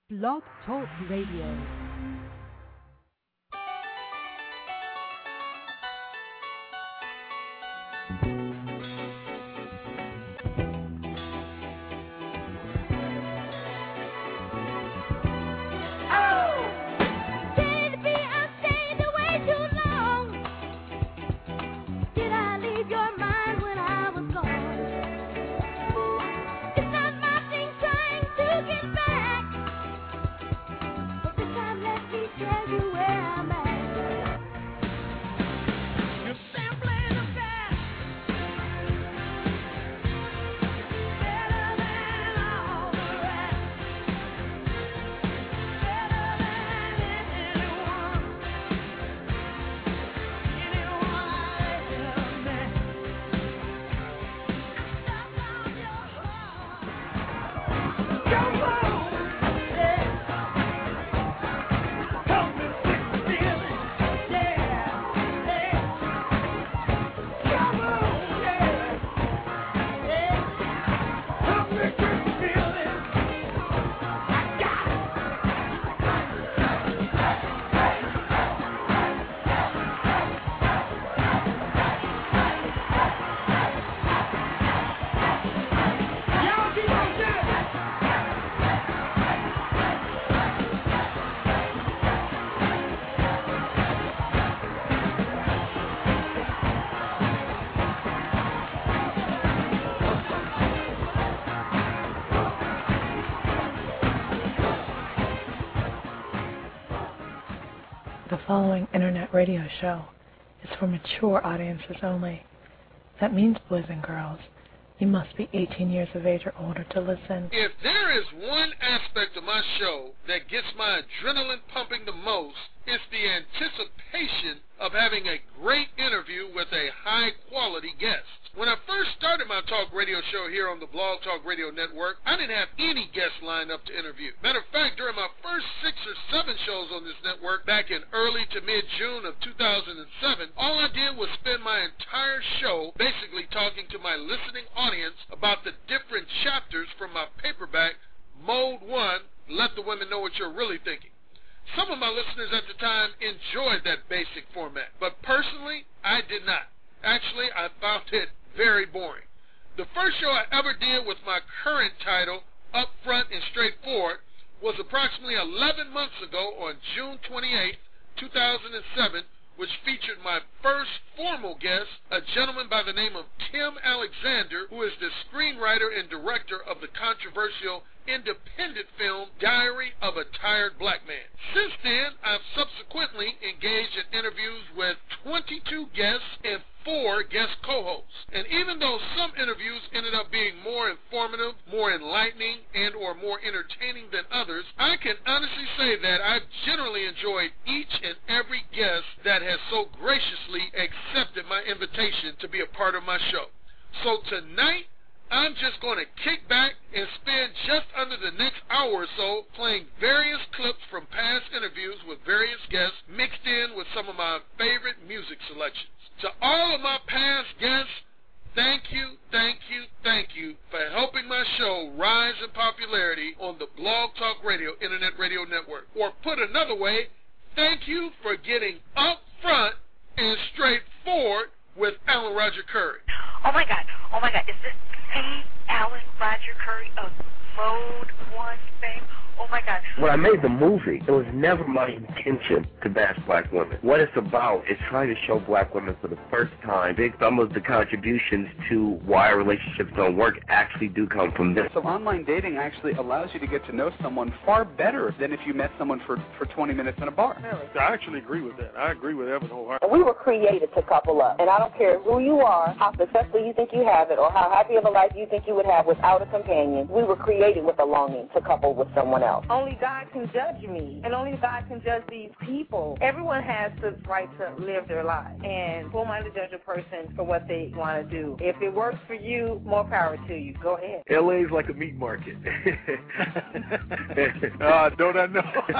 Blog Talk Radio. The following internet radio show is for mature audiences only. That means, boys and girls, you must be 18 years of age or older to listen. If there is one aspect of my show that gets my adrenaline pumping the most, it's the anticipation of having a great interview with a high-quality guest. When I first started my talk radio show here on the Blog Talk Radio Network, I didn't have any guests lined up to interview. Matter of fact, during my first 6 or 7 shows on this network back in early to mid-June of 2007, all I did was spend my entire show basically talking to my listening audience about the different chapters from my paperback, Mode 1, Let the Women Know What You're Really Thinking. Some of my listeners at the time enjoyed that basic format, but personally, I did not. Actually, I found it very boring. The first show I ever did with my current title, Upfront and Straightforward, was approximately 11 months ago on June 28, 2007, which featured my first formal guest, a gentleman by the name of Tim Alexander, who is the screenwriter and director of the controversial independent film Diary of a Tired Black Man. Since then, I've subsequently engaged in interviews with 22 guests and 4 guest co-hosts. And even though some interviews ended up being more informative, more enlightening, and or more entertaining than others, I can honestly say that I've generally enjoyed each and every guest that has so graciously accepted my invitation to be a part of my show. So tonight, I'm just going to kick back and spend just under the next hour or so playing various clips from past interviews with various guests mixed in with some of my favorite music selections. To all of my past guests, thank you for helping my show rise in popularity on the Blog Talk Radio Internet Radio Network. Or put another way, thank you for getting up front and straightforward with Alan Roger Currie. Oh my God, is this Alan Roger Currie of Mode 1 fame? Oh my God. When I made the movie, it was never my intention to bash black women. What it's about is trying to show black women for the first time some of the contributions to why relationships don't work actually do come from this. So online dating actually allows you to get to know someone far better than if you met someone for 20 minutes in a bar. Really? I actually agree with that. I agree with Evan wholeheartedly. We were created to couple up, and I don't care who you are, how successful you think you have it, or how happy of a life you think you would have without a companion. We were created with a longing to couple with someone else. Only God can judge me, and only God can judge these people. Everyone has the right to live their life, and who am I to judge a person for what they want to do? If it works for you, more power to you. Go ahead. LA's like a meat market. Don't I know?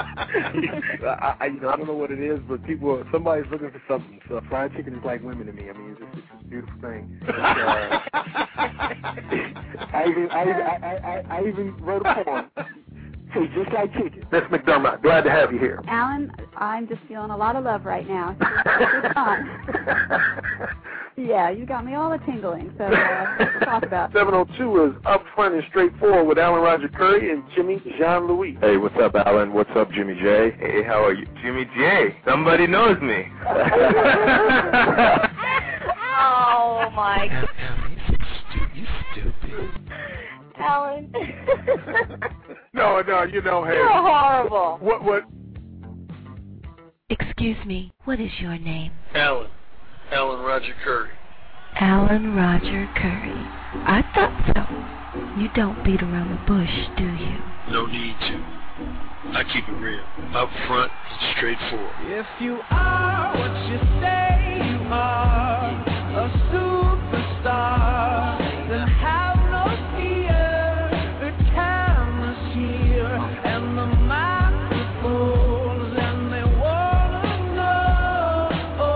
I don't know what it is, but somebody's looking for something. So fried chicken is like women to me. I mean, it's just a beautiful thing. I even wrote a poem. Tastes just like chicken. Miss McDermott, glad to have you here. Alan, I'm just feeling a lot of love right now. It's fun. Yeah, you got me all a tingling, so let's talk about it. 702 is Upfront and Straightforward with Alan Roger Curry and Jimmy Jean-Louis. Hey, what's up, Alan? What's up, Jimmy J? Hey, how are you? Jimmy J. Somebody knows me. Oh, my God. You stupid. Alan. No, you know, hey. You're horrible. What? Excuse me, what is your name? Alan Roger Curry. Alan Roger Curry. I thought so. You don't beat around the bush, do you? No need to. I keep it real, up front and straightforward. If you are what you say you are, a superstar, then have no fear. The camera's here and the microphones, and they wanna know.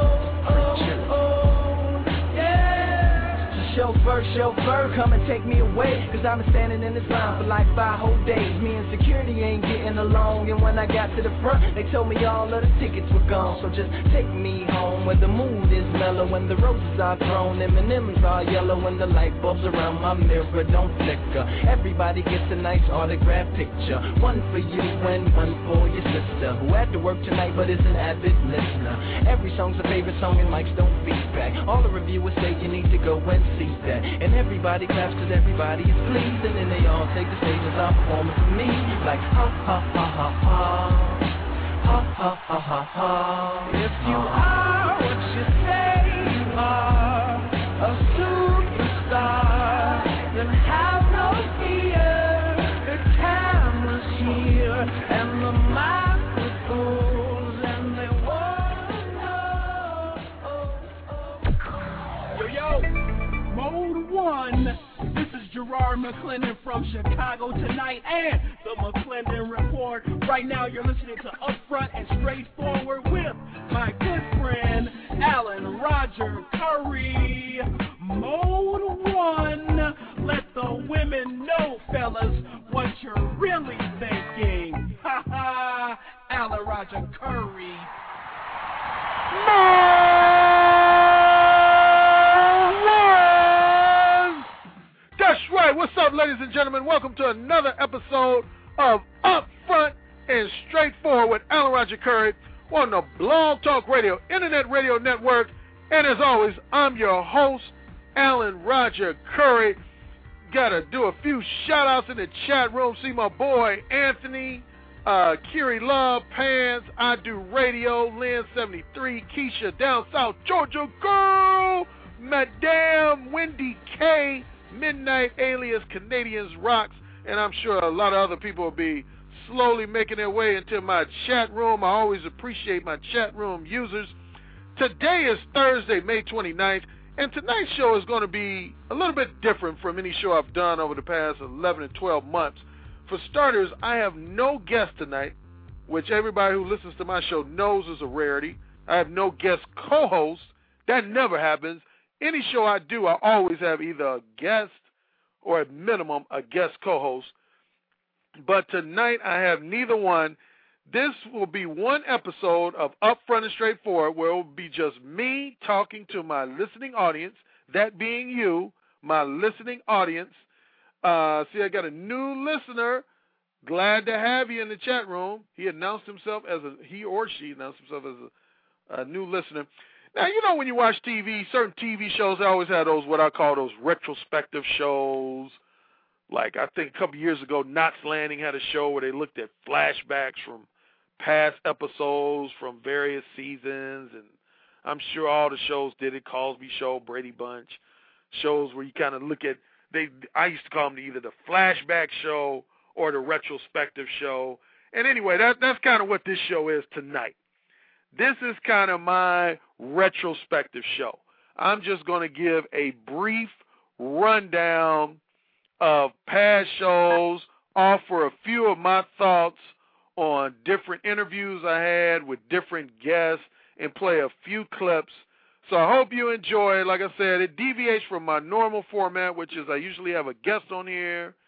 Yeah. Chauffeur, come and take me away, cause I've been standing in this line for like 5 whole days. Me and security ain't getting along, and when I got to the front, they told me all of the tickets were gone. So just take me home where the mood is mellow, when the roses are thrown, M&M's are yellow, and the light bulbs around my mirror don't flicker. Everybody gets a nice autograph picture, one for you and one for your sister, who had to work tonight but is an avid listener. Every song's a favorite song and mics don't feedback. All the reviewers say you need to go and see that, and everybody claps cause everybody is pleased, and then they all take the stage as our performance for me, like ha ha ha ha ha, ha ha ha ha ha. If you are what you say you are, a superstar, then have no fear. The camera's here and the microphones, and they wanna know. Yo, Mode 1. This is Gerard McClendon from Chicago tonight, and the McClendon Report. Right now, you're listening to Upfront and Straightforward with my good friend Alan Roger Curry. Mode 1. Let the women know, fellas, what you're really thinking. Ha ha. Alan Roger Curry. That's right. What's up, ladies and gentlemen? Welcome to another episode of Upfront and Straightforward with Alan Roger Curry on the Blog Talk Radio, Internet Radio Network. And as always, I'm your host, Alan Roger Curry. Got to do a few shout-outs in the chat room. See my boy Anthony, Kiri Love, Pans, I Do Radio, Lynn 73, Keisha, Down South Georgia Girl, Madame Wendy K, Midnight Alias, Canadians Rocks, and I'm sure a lot of other people will be slowly making their way into my chat room. I always appreciate my chat room users. Today is Thursday, May 29th, and tonight's show is going to be a little bit different from any show I've done over the past 11 and 12 months. For starters, I have no guest tonight, which everybody who listens to my show knows is a rarity. I have no guest co-host. That never happens. Any show I do, I always have either a guest or at minimum a guest co-host. But tonight I have neither one. This will be one episode of Upfront and Straightforward where it will be just me talking to my listening audience, that being you, my listening audience. See, I got a new listener. Glad to have you in the chat room. He announced himself as he or she announced himself as a new listener. Now, you know when you watch TV, certain TV shows, they always have those, what I call those retrospective shows. Like, I think a couple years ago, Knots Landing had a show where they looked at flashbacks from past episodes from various seasons, and I'm sure all the shows did it, Cosby Show, Brady Bunch, shows where you kind of look at, I used to call them either the flashback show or the retrospective show. And anyway, that's kind of what this show is tonight. This is kind of my retrospective show. I'm just going to give a brief rundown of past shows, offer a few of my thoughts on different interviews I had with different guests, and play a few clips. So I hope you enjoy it. Like I said, it deviates from my normal format, which is I usually have a guest on here,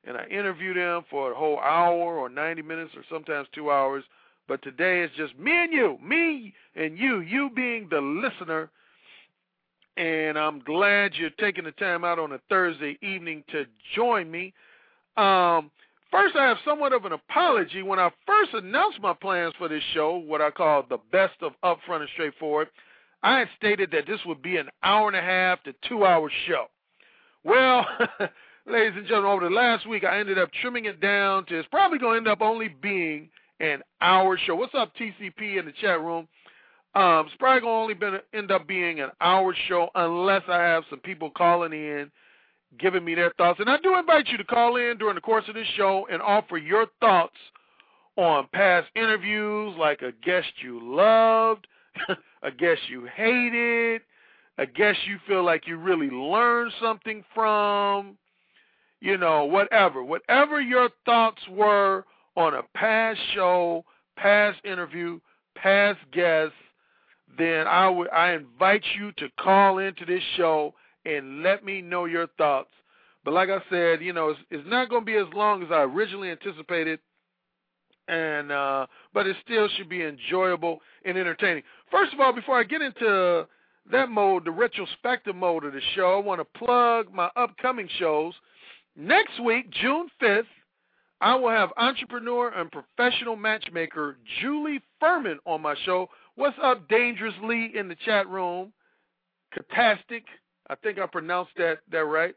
and I interview them for a whole hour or 90 minutes or sometimes 2 hours. But today it's just me and you, me and you being the listener. And I'm glad you're taking the time out on a Thursday evening to join me. First, I have somewhat of an apology. When I first announced my plans for this show, what I call the best of Upfront and Straightforward, I had stated that this would be an 1.5 to 2 hour show. Well, ladies and gentlemen, over the last week, I ended up trimming it down to it's probably going to end up only being an hour show. What's up, TCP in the chat room? It's probably going to only end up being an hour show unless I have some people calling in, giving me their thoughts. And I do invite you to call in during the course of this show and offer your thoughts on past interviews, like a guest you loved, a guest you hated, a guest you feel like you really learned something from, you know, whatever. Whatever your thoughts were on a past show, past interview, past guest, then I invite you to call into this show and let me know your thoughts. But like I said, you know, it's not going to be as long as I originally anticipated, and but it still should be enjoyable and entertaining. First of all, before I get into that mode, the retrospective mode of the show, I want to plug my upcoming shows. Next week, June 5th, I will have entrepreneur and professional matchmaker Julie Furman on my show. What's up, Dangerous Lee in the chat room? Catastic. I think I pronounced that right.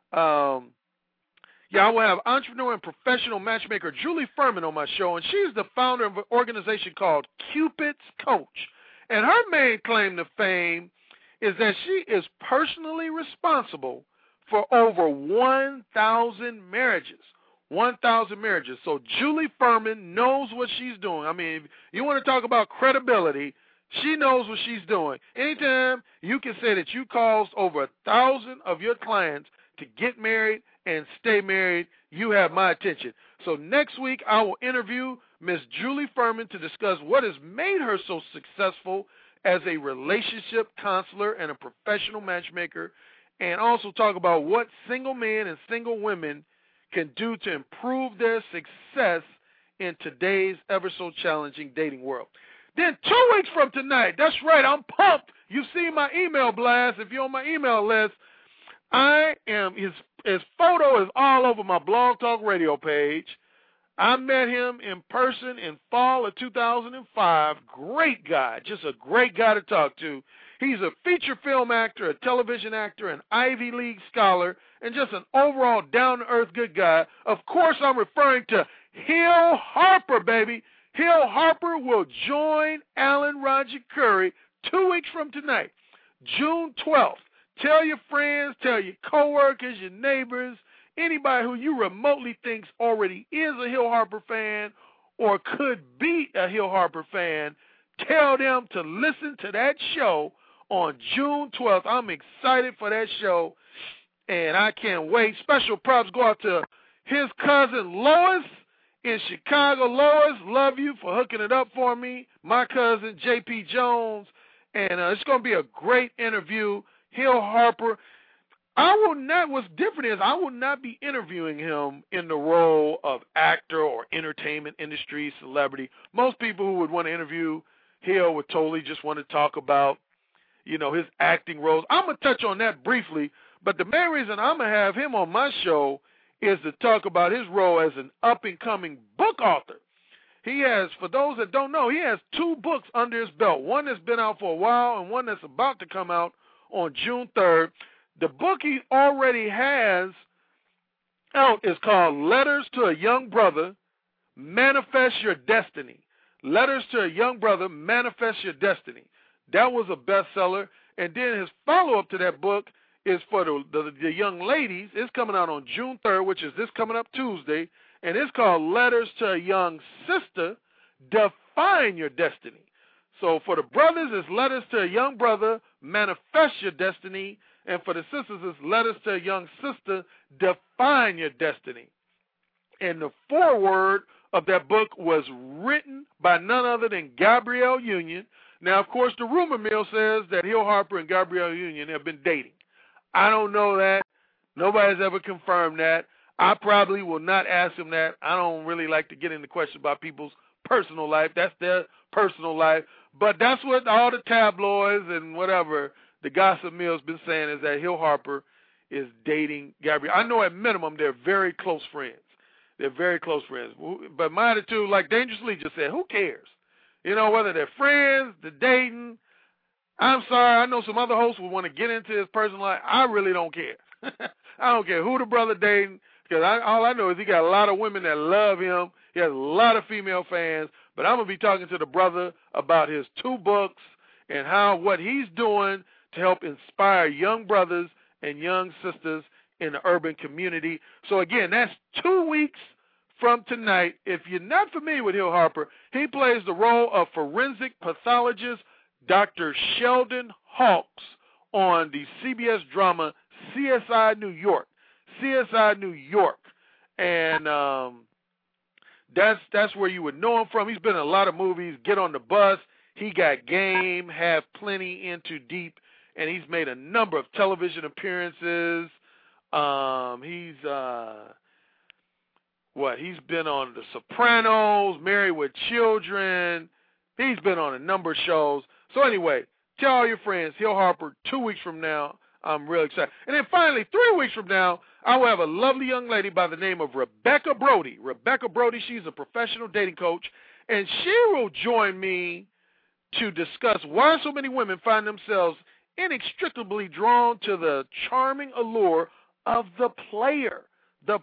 Yeah, I will have entrepreneur and professional matchmaker Julie Furman on my show, and she's the founder of an organization called Cupid's Coach. And her main claim to fame is that she is personally responsible for over 1,000 marriages. 1,000 marriages. So Julie Furman knows what she's doing. I mean, if you want to talk about credibility, she knows what she's doing. Anytime you can say that you caused over 1,000 of your clients to get married and stay married, you have my attention. So next week I will interview Miss Julie Furman to discuss what has made her so successful as a relationship counselor and a professional matchmaker, and also talk about what single men and single women can do to improve their success in today's ever-so-challenging dating world. Then 2 weeks from tonight, that's right, I'm pumped. You see my email blast. If you're on my email list, his photo is all over my Blog Talk Radio page. I met him in person in fall of 2005. Great guy, just a great guy to talk to. He's a feature film actor, a television actor, an Ivy League scholar, and just an overall down-to-earth good guy. Of course, I'm referring to Hill Harper, baby. Hill Harper will join Alan Roger Curry 2 weeks from tonight, June 12th. Tell your friends, tell your coworkers, your neighbors, anybody who you remotely thinks already is a Hill Harper fan or could be a Hill Harper fan, tell them to listen to that show on June 12th. I'm excited for that show, and I can't wait. Special props go out to his cousin Lois in Chicago. Lois, love you for hooking it up for me. My cousin J.P. Jones, and it's going to be a great interview. Hill Harper. What's different is I will not be interviewing him in the role of actor or entertainment industry celebrity. Most people who would want to interview Hill would totally just want to talk about, his acting roles. I'm going to touch on that briefly, but the main reason I'm going to have him on my show is to talk about his role as an up-and-coming book author. He has, for those that don't know, he has 2 books under his belt, one that's been out for a while and one that's about to come out on June 3rd. The book he already has out is called Letters to a Young Brother, Manifest Your Destiny. Letters to a Young Brother, Manifest Your Destiny. That was a bestseller. And then his follow-up to that book is for the young ladies. It's coming out on June 3rd, which is this coming up Tuesday. And it's called Letters to a Young Sister, Define Your Destiny. So for the brothers, it's Letters to a Young Brother, Manifest Your Destiny. And for the sisters, it's Letters to a Young Sister, Define Your Destiny. And the foreword of that book was written by none other than Gabrielle Union. Now, of course, the rumor mill says that Hill Harper and Gabrielle Union have been dating. I don't know that. Nobody's ever confirmed that. I probably will not ask him that. I don't really like to get into questions about people's personal life. That's their personal life. But that's what all the tabloids and whatever, the gossip mill's been saying, is that Hill Harper is dating Gabrielle. I know at minimum they're very close friends. They're very close friends. But my attitude, like Dangerous Lee just said, who cares? You know, whether they're friends, they're dating. I'm sorry, I know some other hosts would want to get into his personal life. I really don't care. I don't care who the brother dating, because all I know is he got a lot of women that love him. He has a lot of female fans. But I'm going to be talking to the brother about his 2 books and what he's doing to help inspire young brothers and young sisters in the urban community. So, again, that's 2 weeks from tonight. If you're not familiar with Hill Harper, he plays the role of forensic pathologist Dr. Sheldon Hawks on the CBS drama CSI New York. CSI New York. And that's where you would know him from. He's been in a lot of movies. Get on the Bus, He Got Game, Have Plenty, In Too Deep, and he's made a number of television appearances. He's been on The Sopranos, Married with Children. He's been on a number of shows. So anyway, tell all your friends, Hill Harper, 2 weeks from now. I'm real excited. And then finally, 3 weeks from now, I will have a lovely young lady by the name of Rebecca Brody. Rebecca Brody, she's a professional dating coach, and she will join me to discuss why so many women find themselves inextricably drawn to the charming allure of the player, the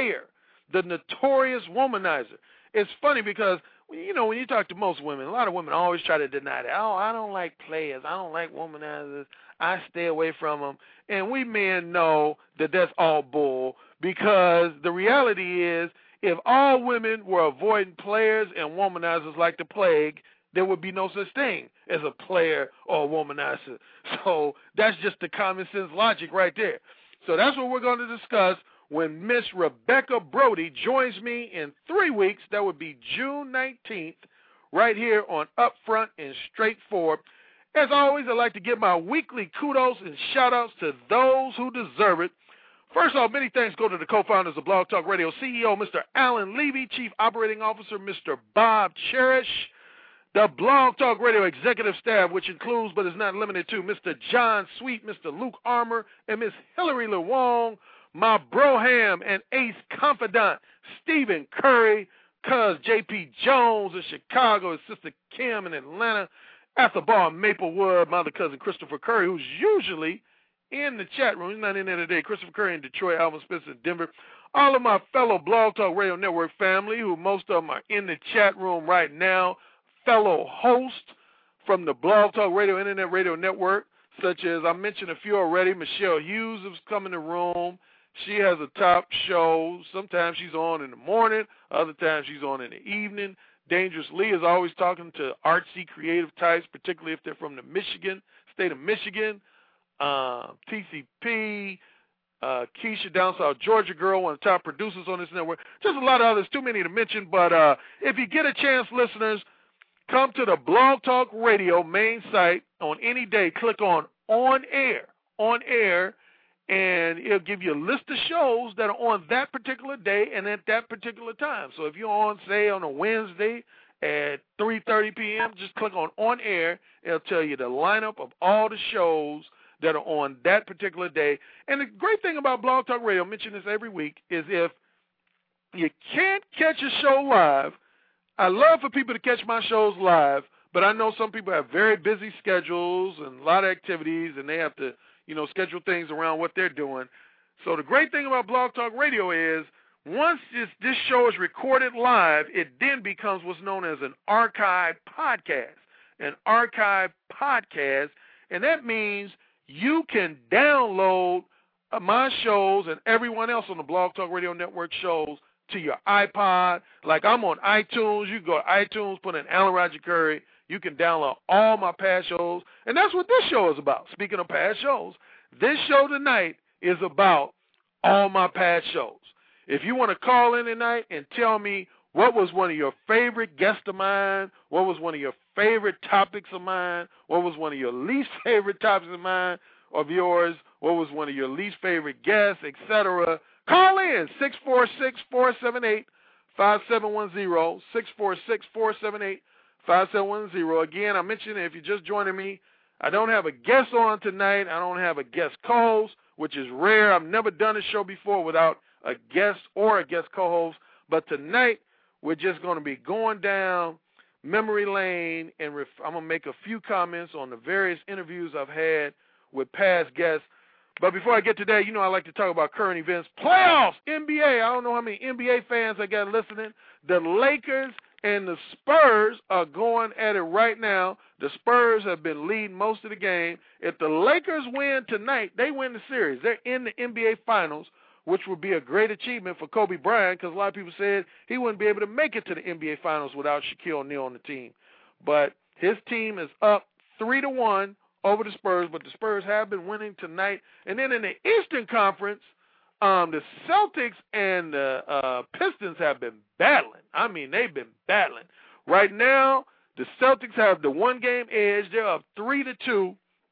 notorious womanizer. It's funny because, you know, when you talk to most women, a lot of women always try to deny that. Oh, I don't like players. I don't like womanizers. I stay away from them. And we men know that that's all bull, because the reality is if all women were avoiding players and womanizers like the plague, there would be no such thing as a player or a womanizer. So that's just the common sense logic right there. So that's what we're going to discuss when Miss Rebecca Brody joins me in 3 weeks. That would be June 19th, right here on Upfront and Straightforward. As always, I'd like to give my weekly kudos and shout-outs to those who deserve it. First off, many thanks go to the co-founders of Blog Talk Radio, CEO Mr. Alan Levy, Chief Operating Officer Mr. Bob Cherish, the Blog Talk Radio executive staff, which includes but is not limited to Mr. John Sweet, Mr. Luke Armour, and Miss Hillary LeWong, my broham and ace confidant, Stephen Curry, cuz J.P. Jones in Chicago, his sister Kim in Atlanta, Athelball in Maplewood, my other cousin Christopher Curry, who's usually in the chat room. He's not in there today. Christopher Curry in Detroit, Alvin Spencer in Denver. All of my fellow Blog Talk Radio Network family, who most of them are in the chat room right now, fellow hosts from the Blog Talk Radio Internet Radio Network, such as I mentioned a few already. Michelle Hughes has come in the room. She has a top show. Sometimes she's on in the morning. Other times she's on in the evening. Dangerous Lee is always talking to artsy, creative types, particularly if they're from the state of Michigan. TCP, Keisha, down South Georgia girl, one of the top producers on this network. Just a lot of others, too many to mention. But if you get a chance, listeners, come to the Blog Talk Radio main site on any day. Click on Air, and it'll give you a list of shows that are on that particular day and at that particular time. So if you're on, say, on a Wednesday at 3:30 p.m., just click on Air. It'll tell you the lineup of all the shows that are on that particular day. And the great thing about Blog Talk Radio, I mention this every week, is if you can't catch a show live, I love for people to catch my shows live, but I know some people have very busy schedules and a lot of activities, and they have to, schedule things around what they're doing. So the great thing about Blog Talk Radio is once this show is recorded live, it then becomes what's known as an archive podcast. An archive podcast, and that means you can download my shows and everyone else on the Blog Talk Radio Network shows to your iPod. Like I'm on iTunes. You go to iTunes, put in Alan Roger Curry. You can download all my past shows. And that's what this show is about. Speaking of past shows, this show tonight is about all my past shows. If you want to call in tonight and tell me what was one of your favorite guests of mine, what was one of your favorite topics of mine, what was one of your least favorite topics of mine, of yours, what was one of your least favorite guests, etc., Call in 646-478-5710, 646-478-5710. Again, I mentioned if you're just joining me, I don't have a guest on tonight. I don't have a guest co-host, which is rare. I've never done a show before without a guest or a guest co-host. But tonight, we're just going to be going down memory lane, and I'm going to make a few comments on the various interviews I've had with past guests. But before I get to that, you know I like to talk about current events. Playoffs, NBA. I don't know how many NBA fans I got listening. The Lakers and the Spurs are going at it right now. The Spurs have been leading most of the game. If the Lakers win tonight, they win the series. They're in the NBA Finals, which would be a great achievement for Kobe Bryant, because a lot of people said he wouldn't be able to make it to the NBA Finals without Shaquille O'Neal on the team. But his team is up 3-1 over the Spurs, but the Spurs have been winning tonight. And then in the Eastern Conference, the Celtics and the Pistons have been battling. I mean, they've been battling. Right now, the Celtics have the one-game edge. They're up 3-2.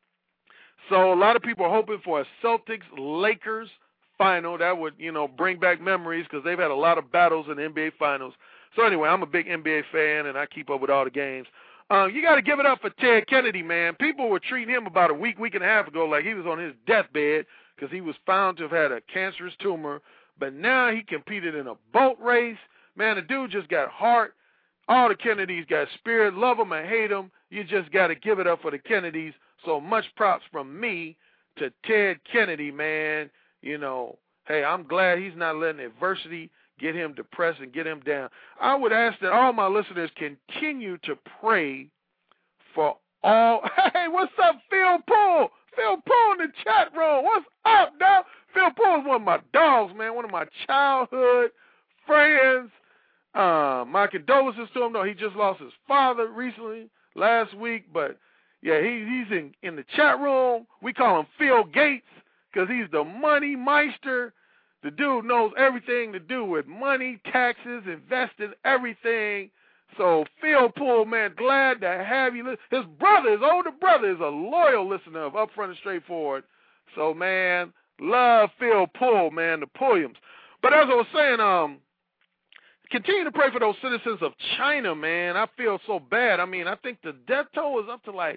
So a lot of people are hoping for a Celtics-Lakers final. That would, bring back memories, because they've had a lot of battles in the NBA Finals. So anyway, I'm a big NBA fan, and I keep up with all the games. You got to give it up for Ted Kennedy, man. People were treating him about a week and a half ago like he was on his deathbed because he was found to have had a cancerous tumor. But now he competed in a boat race. Man, the dude just got heart. All the Kennedys got spirit. Love them or hate them. You just got to give it up for the Kennedys. So much props from me to Ted Kennedy, man. Hey, I'm glad he's not letting adversity get him depressed and get him down. I would ask that all my listeners continue to pray for all. Hey, what's up, Phil Poole? Phil Poole in the chat room. What's up, dog? Phil Poole is one of my dogs, man, one of my childhood friends. My condolences to him. No, he just lost his father recently, last week. But, yeah, he's in the chat room. We call him Phil Gates because he's the money meister. The dude knows everything to do with money, taxes, investing, everything. So, Phil Poole, man, glad to have you. His older brother, is a loyal listener of Upfront and Straightforward. So, man, love Phil Poole, man, the Pulliams. But as I was saying, continue to pray for those citizens of China, man. I feel so bad. I mean, I think the death toll is up to like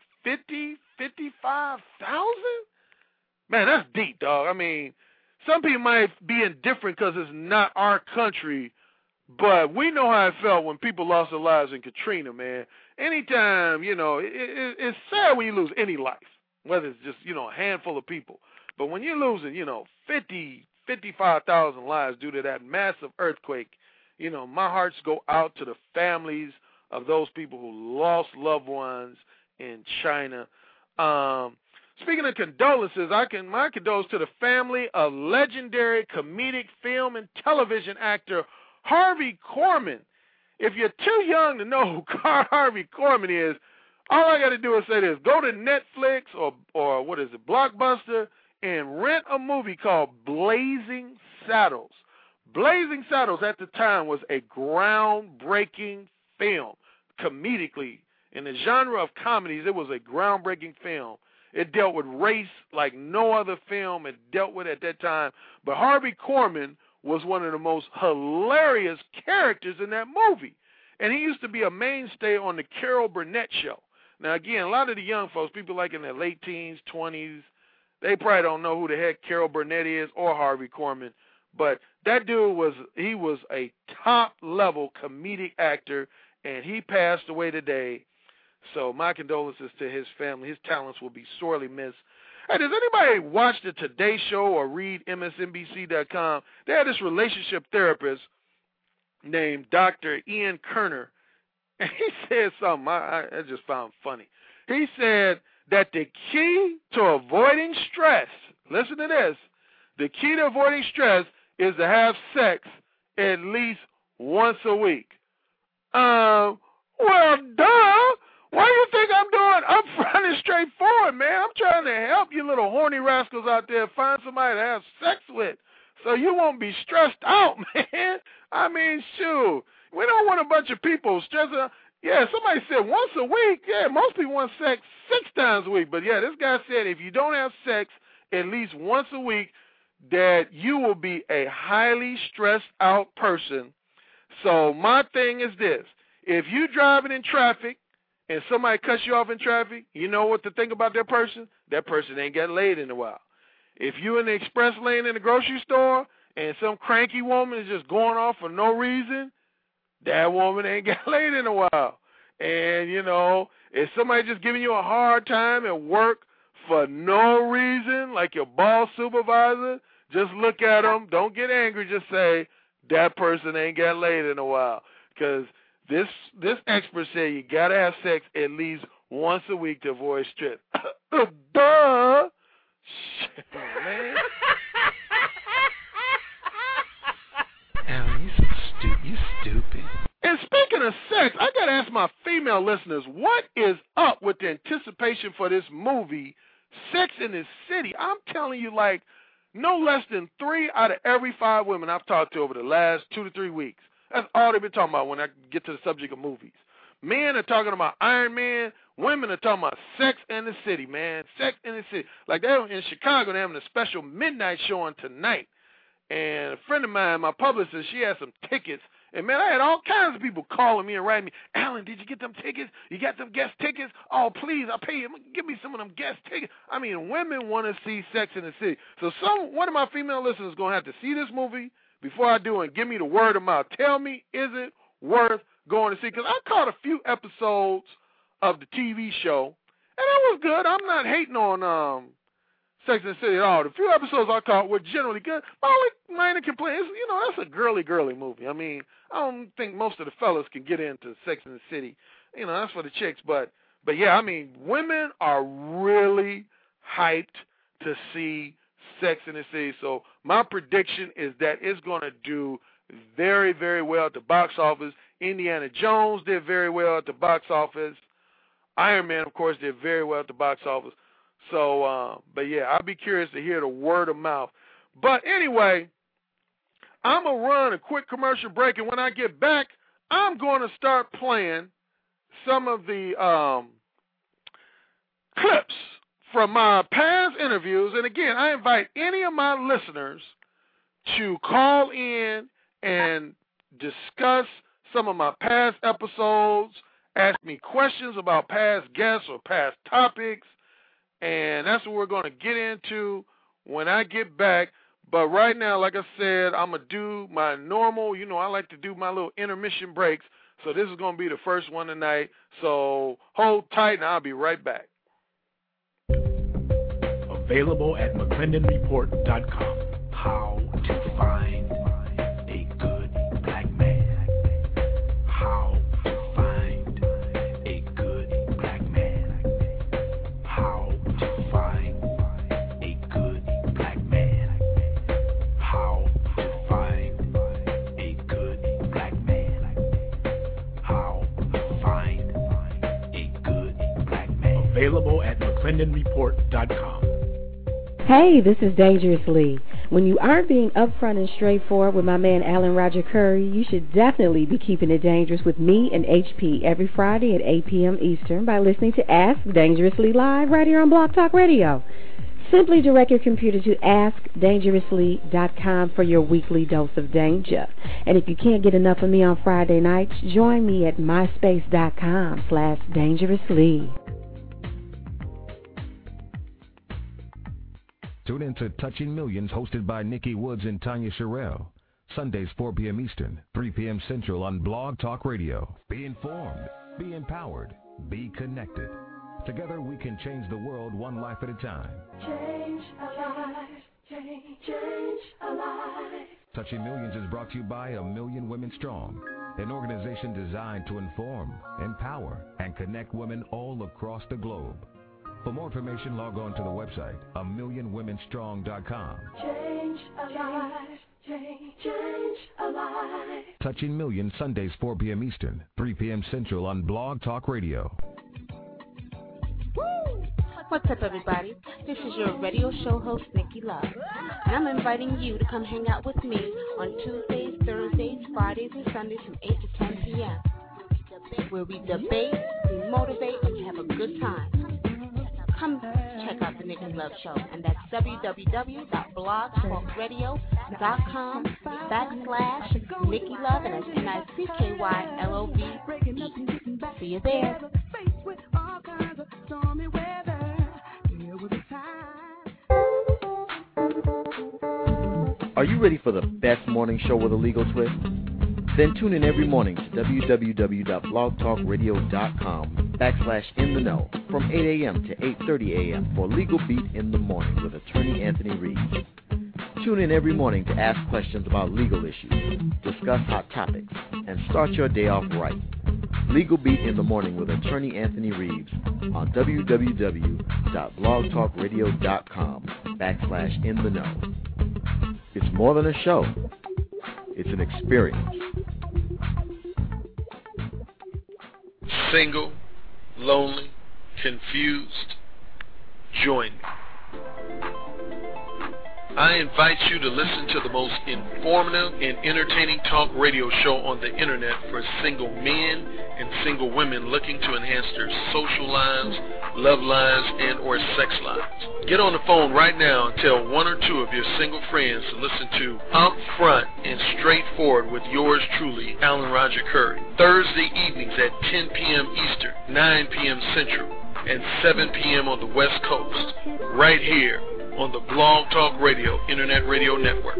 55,000? Man, that's deep, dog. I mean, some people might be indifferent because it's not our country, but we know how it felt when people lost their lives in Katrina, man. Anytime, it's sad when you lose any life, whether it's just, a handful of people. But when you're losing, 55,000 lives due to that massive earthquake, my hearts go out to the families of those people who lost loved ones in China. Speaking of condolences, my condolences to the family of legendary comedic film and television actor Harvey Korman. If you're too young to know who Harvey Korman is, all I got to do is say this. Go to Netflix or what is it, Blockbuster, and rent a movie called Blazing Saddles. Blazing Saddles at the time was a groundbreaking film, comedically. In the genre of comedies, it was a groundbreaking film. It dealt with race like no other film it dealt with at that time. But Harvey Korman was one of the most hilarious characters in that movie. And he used to be a mainstay on the Carol Burnett show. Now, again, a lot of the young folks, people like in their late teens, 20s, they probably don't know who the heck Carol Burnett is or Harvey Korman. But that dude was a top-level comedic actor, and he passed away today. So my condolences to his family. His talents will be sorely missed. Hey, does anybody watch the Today Show or read MSNBC.com? They had this relationship therapist named Dr. Ian Kerner, and he said something I just found funny. He said that the key to avoiding stress, listen to this, the key to avoiding stress is to have sex at least once a week. Well, duh. Why do you think I'm doing Upfront and Straightforward, man? I'm trying to help you little horny rascals out there find somebody to have sex with so you won't be stressed out, man. I mean, shoot. We don't want a bunch of people stressing out. Yeah, somebody said once a week. Yeah, most people want sex 6 times a week. But, yeah, this guy said if you don't have sex at least once a week, that you will be a highly stressed out person. So my thing is this. If you driving in traffic and somebody cuts you off in traffic, you know what to think about that person? That person ain't got laid in a while. If you in the express lane in the grocery store and some cranky woman is just going off for no reason, that woman ain't got laid in a while. And, you know, if somebody just giving you a hard time at work for no reason, like your boss supervisor, just look at them. Don't get angry. Just say, that person ain't got laid in a while. Because this expert said you got to have sex at least once a week to avoid stress. Duh. Shit, man. Alan, you stupid. And speaking of sex, I got to ask my female listeners, what is up with the anticipation for this movie, Sex and the City? I'm telling you, like, no less than 3 out of every 5 women I've talked to over the last 2 to 3 weeks. That's all they've been talking about when I get to the subject of movies. Men are talking about Iron Man. Women are talking about Sex and the City, man. Sex and the City. Like, they're in Chicago, they're having a special midnight showing tonight. And a friend of mine, my publicist, she had some tickets. And, man, I had all kinds of people calling me and writing me, Alan, did you get them tickets? You got them guest tickets? Oh, please, I'll pay you. Give me some of them guest tickets. I mean, women want to see Sex and the City. So one of my female listeners is going to have to see this movie before I do and give me the word of mouth. Tell me, is it worth going to see? Because I caught a few episodes of the TV show, and it was good. I'm not hating on Sex and the City at all. The few episodes I caught were generally good. My only minor complaint is, you know, that's a girly movie. I mean, I don't think most of the fellas can get into Sex and the City. You know, that's for the chicks. But yeah, I mean, women are really hyped to see Sex and the City. So my prediction is that it's going to do very, very well at the box office. Indiana Jones did very well at the box office. Iron Man, of course, did very well at the box office. So, but yeah, I'll be curious to hear the word of mouth. But anyway, I'm going to run a quick commercial break, and when I get back, I'm going to start playing some of the clips from my past interviews. And again, I invite any of my listeners to call in and discuss some of my past episodes, ask me questions about past guests or past topics. And that's what we're going to get into when I get back. But right now, like I said, I'm going to do my normal, you know, I like to do my little intermission breaks. So this is going to be the first one tonight. So hold tight, and I'll be right back. Available at McClendonReport.com. How to find a good black man. How to find a good black man. How to find a good black man. How to find a good black man. How to find a good black man. Available at McClendonReport.com. Hey, this is Dangerous Lee. When you aren't being upfront and straightforward with my man Alan Roger Curry, you should definitely be keeping it dangerous with me and HP every Friday at 8 p.m. Eastern by listening to Ask Dangerously Live right here on Blog Talk Radio. Simply direct your computer to AskDangerously.com for your weekly dose of danger. And if you can't get enough of me on Friday nights, join me at myspace.com/dangerously. Tune in to Touching Millions, hosted by Nikki Woods and Tanya Sherrill. Sundays, 4 p.m. Eastern, 3 p.m. Central on Blog Talk Radio. Be informed, be empowered, be connected. Together we can change the world one life at a time. Change a life, change a life. Touching Millions is brought to you by A Million Women Strong, an organization designed to inform, empower, and connect women all across the globe. For more information, log on to the website, AMillionWomenStrong.com. Change a life, change a life. Touching Millions, Sundays, 4 p.m. Eastern, 3 p.m. Central on Blog Talk Radio. What's up, everybody? This is your radio show host, Nikki Love. And I'm inviting you to come hang out with me on Tuesdays, Thursdays, Fridays, and Sundays from 8 to 10 p.m. where we debate, we motivate, and we have a good time. come check out the Nikki Love Show, and that's www.blogtalkradio.com/Nikki Love, and that's NICKYLOVE. See you there. Are you ready for the best morning show with a legal twist? Then tune in every morning to www.blogtalkradio.com/In-the-Know from 8 a.m. to 8:30 a.m. for Legal Beat in the Morning with attorney Anthony Reeves. Tune in every morning to ask questions about legal issues, discuss hot topics, and start your day off right. Legal Beat in the Morning with attorney Anthony Reeves on www.blogtalkradio.com/In-the-Know. It's more than a show. It's an experience. Single, lonely, confused, join me. I invite you to listen to the most informative and entertaining talk radio show on the internet for single men and single women looking to enhance their social lives, love lives, and or sex lives. Get on the phone right now and tell one or two of your single friends to listen to Upfront and Straightforward with yours truly, Alan Roger Curry. Thursday evenings at 10 p.m. Eastern, 9 p.m. Central, and 7 p.m. on the West Coast, right here on the Blog Talk Radio Internet Radio Network.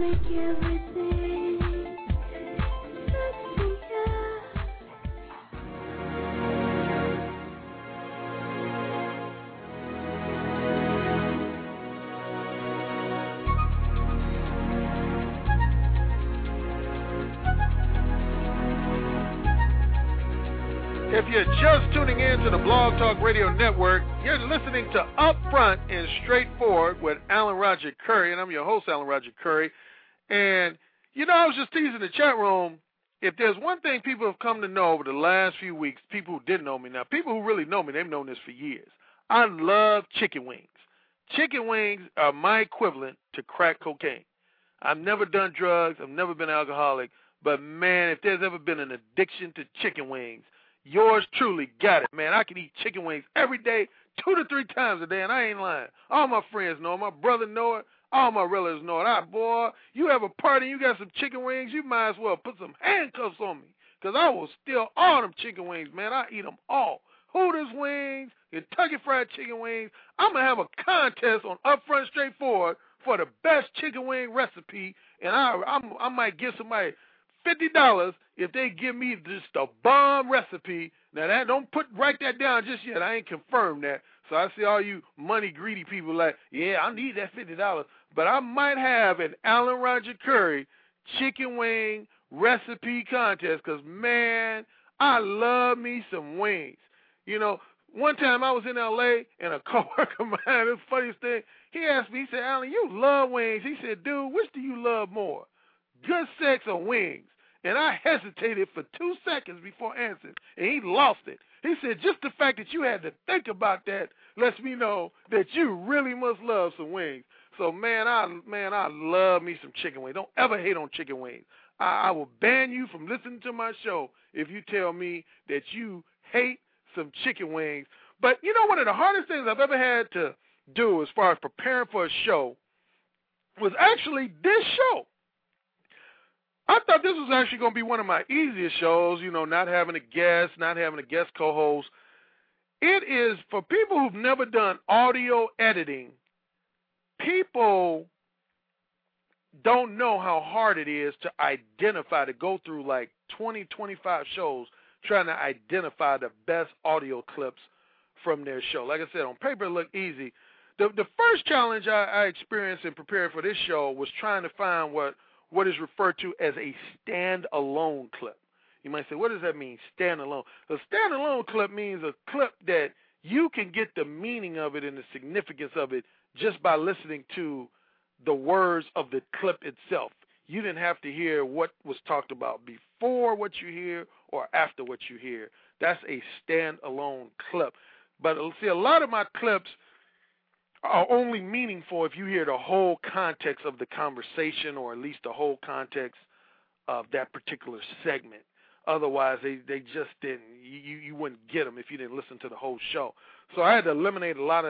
If you're just tuning in to the Blog Talk Radio Network, you're listening to Upfront and Straightforward with Alan Roger Curry, and I'm your host, Alan Roger Curry. And, you know, I was just teasing the chat room. If there's one thing people have come to know over the last few weeks, people who didn't know me now, people who really know me, they've known this for years. I love chicken wings. Chicken wings are my equivalent to crack cocaine. I've never done drugs. I've never been alcoholic. But, man, if there's ever been an addiction to chicken wings, yours truly got it, man. I can eat chicken wings every day, 2 to 3 times a day, and I ain't lying. All my friends know it. My brother know it. All my relatives know it. Boy, you have a party, you got some chicken wings, you might as well put some handcuffs on me, because I will steal all them chicken wings, man. I eat them all. Hooters wings, Kentucky Fried Chicken wings. I'm going to have a contest on Upfront Straightforward for the best chicken wing recipe, and I might give somebody $50 if they give me just a bomb recipe. Now, that don't write that down just yet. I ain't confirmed that. So I see all you money-greedy people like, yeah, I need that $50. But I might have an Alan Roger Curry chicken wing recipe contest because, man, I love me some wings. You know, one time I was in L.A. and a coworker of mine, the funniest thing, he asked me, he said, Alan, you love wings. He said, dude, which do you love more, good sex or wings? And I hesitated for 2 seconds before answering, and he lost it. He said, just the fact that you had to think about that lets me know that you really must love some wings. So, man, I love me some chicken wings. Don't ever hate on chicken wings. I will ban you from listening to my show if you tell me that you hate some chicken wings. But, you know, one of the hardest things I've ever had to do as far as preparing for a show was actually this show. I thought this was actually going to be one of my easiest shows, you know, not having a guest co-host. It is, for people who've never done audio editing, people don't know how hard it is to identify, to go through like 20, 25 shows trying to identify the best audio clips from their show. Like I said, on paper it looked easy. The first challenge I experienced in preparing for this show was trying to find what is referred to as a stand-alone clip. You might say, what does that mean, stand-alone? A stand-alone clip means a clip that you can get the meaning of it and the significance of it just by listening to the words of the clip itself. You didn't have to hear what was talked about before what you hear or after what you hear. That's a stand-alone clip. But see, a lot of my clips are only meaningful if you hear the whole context of the conversation, or at least the whole context of that particular segment. Otherwise, they just didn't. You wouldn't get them if you didn't listen to the whole show. So I had to eliminate a lot of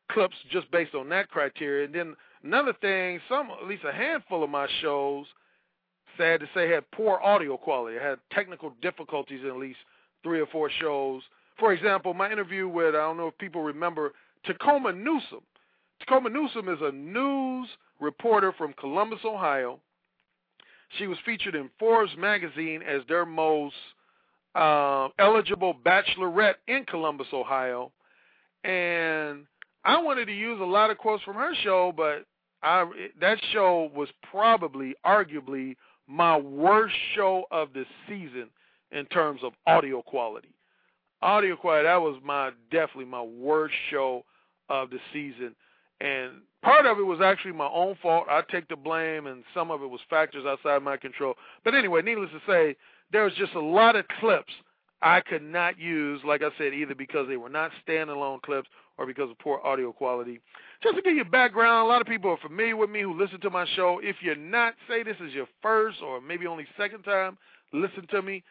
clips just based on that criteria. And then another thing, at least a handful of my shows, sad to say, had poor audio quality. I had technical difficulties in at least 3 or 4 shows. For example, my interview with, I don't know if people remember, Tacoma Newsom. Tacoma Newsom is a news reporter from Columbus, Ohio. She was featured in Forbes magazine as their most eligible bachelorette in Columbus, Ohio. And I wanted to use a lot of quotes from her show, but that show was probably, arguably, my worst show of the season in terms of audio quality. Audio quality, that was definitely my worst show of the season. And part of it was actually my own fault. I take the blame, and some of it was factors outside my control. But anyway, needless to say, there was just a lot of clips I could not use, like I said, either because they were not standalone clips or because of poor audio quality. Just to give you background, a lot of people are familiar with me who listen to my show. If you're not, say this is your first or maybe only second time listen to me.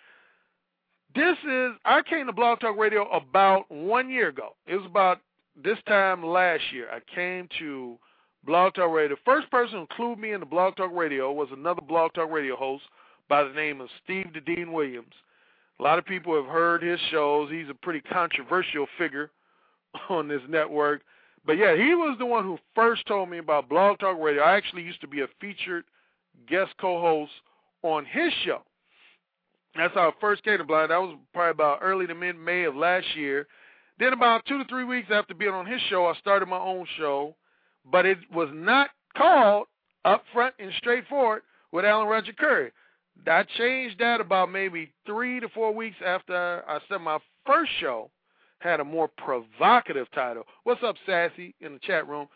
I came to Blog Talk Radio about 1 year ago. It was about this time last year. I came to Blog Talk Radio. The first person who included me in the Blog Talk Radio was another Blog Talk Radio host by the name of Steve the Dean Williams. A lot of people have heard his shows. He's a pretty controversial figure on this network. But, yeah, he was the one who first told me about Blog Talk Radio. I actually used to be a featured guest co-host on his show. That's how I first came to Blog. That was probably about early to mid-May of last year. Then about 2 to 3 weeks after being on his show, I started my own show. But it was not called Upfront and Straightforward with Alan Roger Curry. I changed that about maybe 3 to 4 weeks after I said my first show had a more provocative title. What's up, Sassy, in the chat room?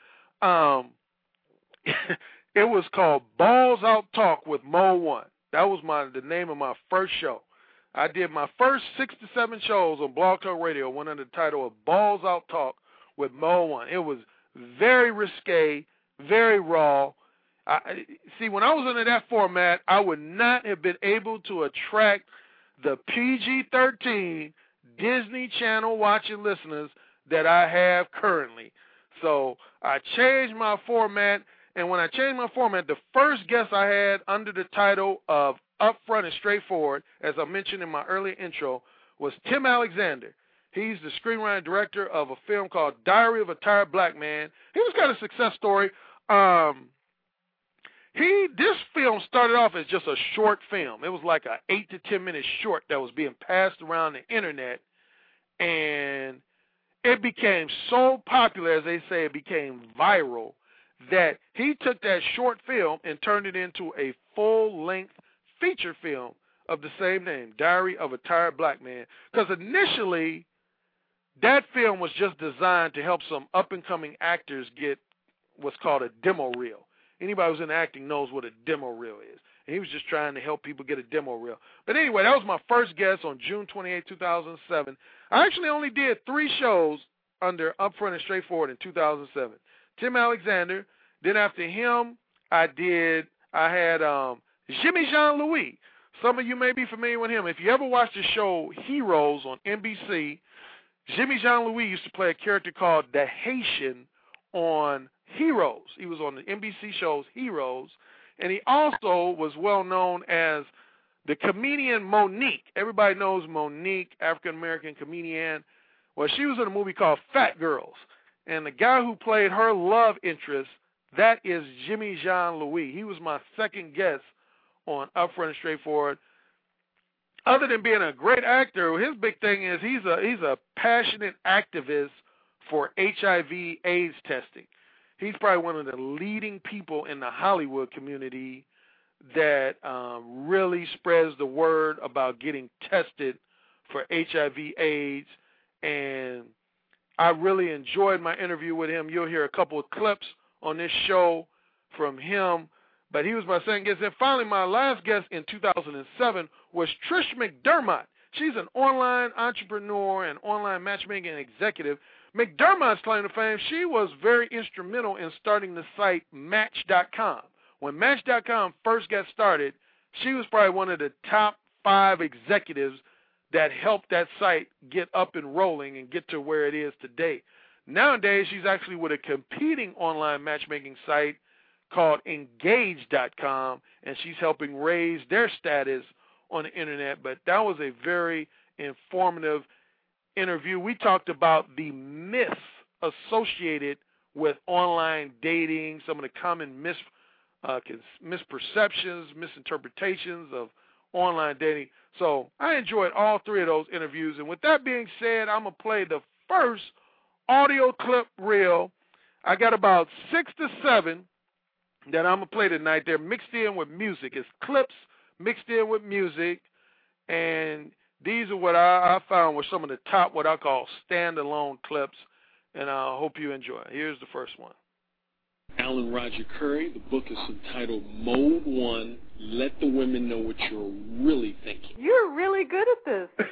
It was called Balls Out Talk with Mo One. That was the name of my first show. I did my first 6 to 7 shows on Blog Talk Radio, went under the title of Balls Out Talk with Mo One. It was very risque, very raw. See, when I was under that format, I would not have been able to attract the PG-13 Disney Channel watching listeners that I have currently. So I changed my format, and when I changed my format, the first guest I had under the title of Upfront and Straightforward, as I mentioned in my earlier intro, was Tim Alexander. He's the screenwriter and director of a film called Diary of a Tired Black Man. He was kind of a success story. This film started off as just a short film. It was like an 8 to 10 minute short that was being passed around the internet, and it became so popular, as they say, it became viral, that he took that short film and turned it into a full-length feature film of the same name, Diary of a Tired Black Man. Because initially, that film was just designed to help some up-and-coming actors get what's called a demo reel. Anybody who's in acting knows what a demo reel is. And he was just trying to help people get a demo reel. But anyway, that was my first guest on June 28, 2007. I actually only did 3 shows under Upfront and Straightforward in 2007. Tim Alexander. Then after him, I had Jimmy Jean-Louis. Some of you may be familiar with him. If you ever watched the show Heroes on NBC, Jimmy Jean-Louis used to play a character called the Haitian on Heroes. He was on the NBC shows Heroes, and he also was well known as the comedian Monique. Everybody knows Monique, African-American comedian. Well, she was in a movie called Fat Girls, and the guy who played her love interest, that is Jimmy Jean-Louis. He was my second guest on Upfront and Straightforward. Other than being a great actor, his big thing is he's a passionate activist for HIV/AIDS testing. He's probably one of the leading people in the Hollywood community that really spreads the word about getting tested for HIV/AIDS, and I really enjoyed my interview with him. You'll hear a couple of clips on this show from him, but he was my second guest. And finally, my last guest in 2007 was Trish McDermott. She's an online entrepreneur and online matchmaking executive. McDermott's claim to fame, she was very instrumental in starting the site Match.com. When Match.com first got started, she was probably one of the top 5 executives that helped that site get up and rolling and get to where it is today. Nowadays, she's actually with a competing online matchmaking site called Engage.com, and she's helping raise their status on the internet. But that was a very informative interview. We talked about the myths associated with online dating, some of the common misperceptions, misinterpretations of online dating. So I enjoyed all three of those interviews. And with that being said, I'm going to play the first audio clip reel. I got about 6 to 7 that I'm going to play tonight. They're mixed in with music. It's clips mixed in with music. And these are what I found were some of the top, what I call standalone clips. And I hope you enjoy it. Here's the first one. Alan Roger Curry. The book is entitled Mode 1, Let the Women Know What You're Really Thinking. You're really good at this.